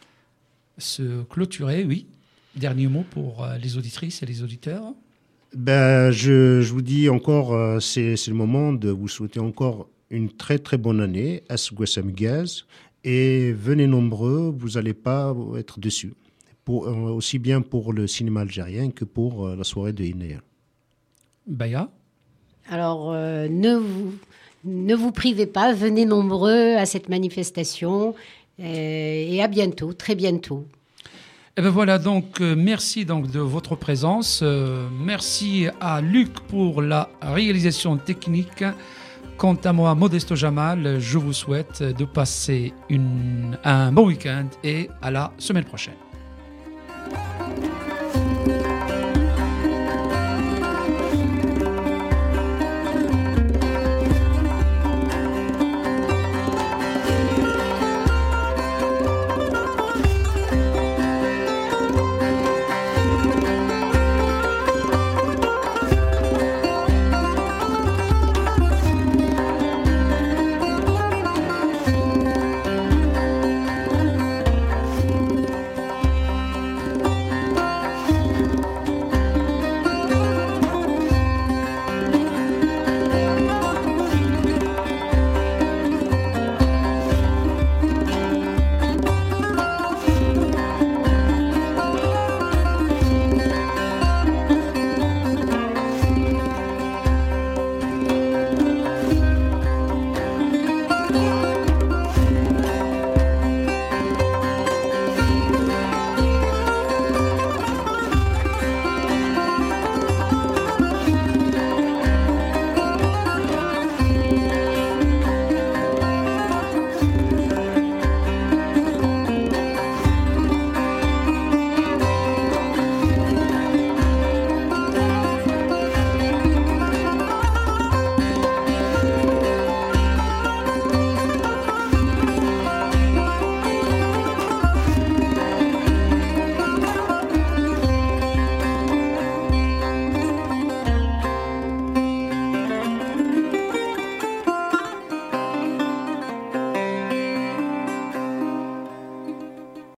se clôturer, oui. Dernier mot pour euh, les auditrices et les auditeurs. Ben, je, je vous dis encore, euh, c'est, c'est le moment de vous souhaiter encore une très très bonne année, Asgwessam Gaz, et venez nombreux, vous n'allez pas être déçus. Pour, euh, aussi bien pour le cinéma algérien que pour euh, la soirée de Yennayer. Baya. Alors, euh, ne, vous, ne vous privez pas, venez nombreux à cette manifestation euh, et à bientôt, très bientôt. Et ben voilà, donc euh, merci donc de votre présence. Euh, merci à Luc pour la réalisation technique. Quant à moi, Modesto Jamal, je vous souhaite de passer une, un bon week-end et à la semaine prochaine.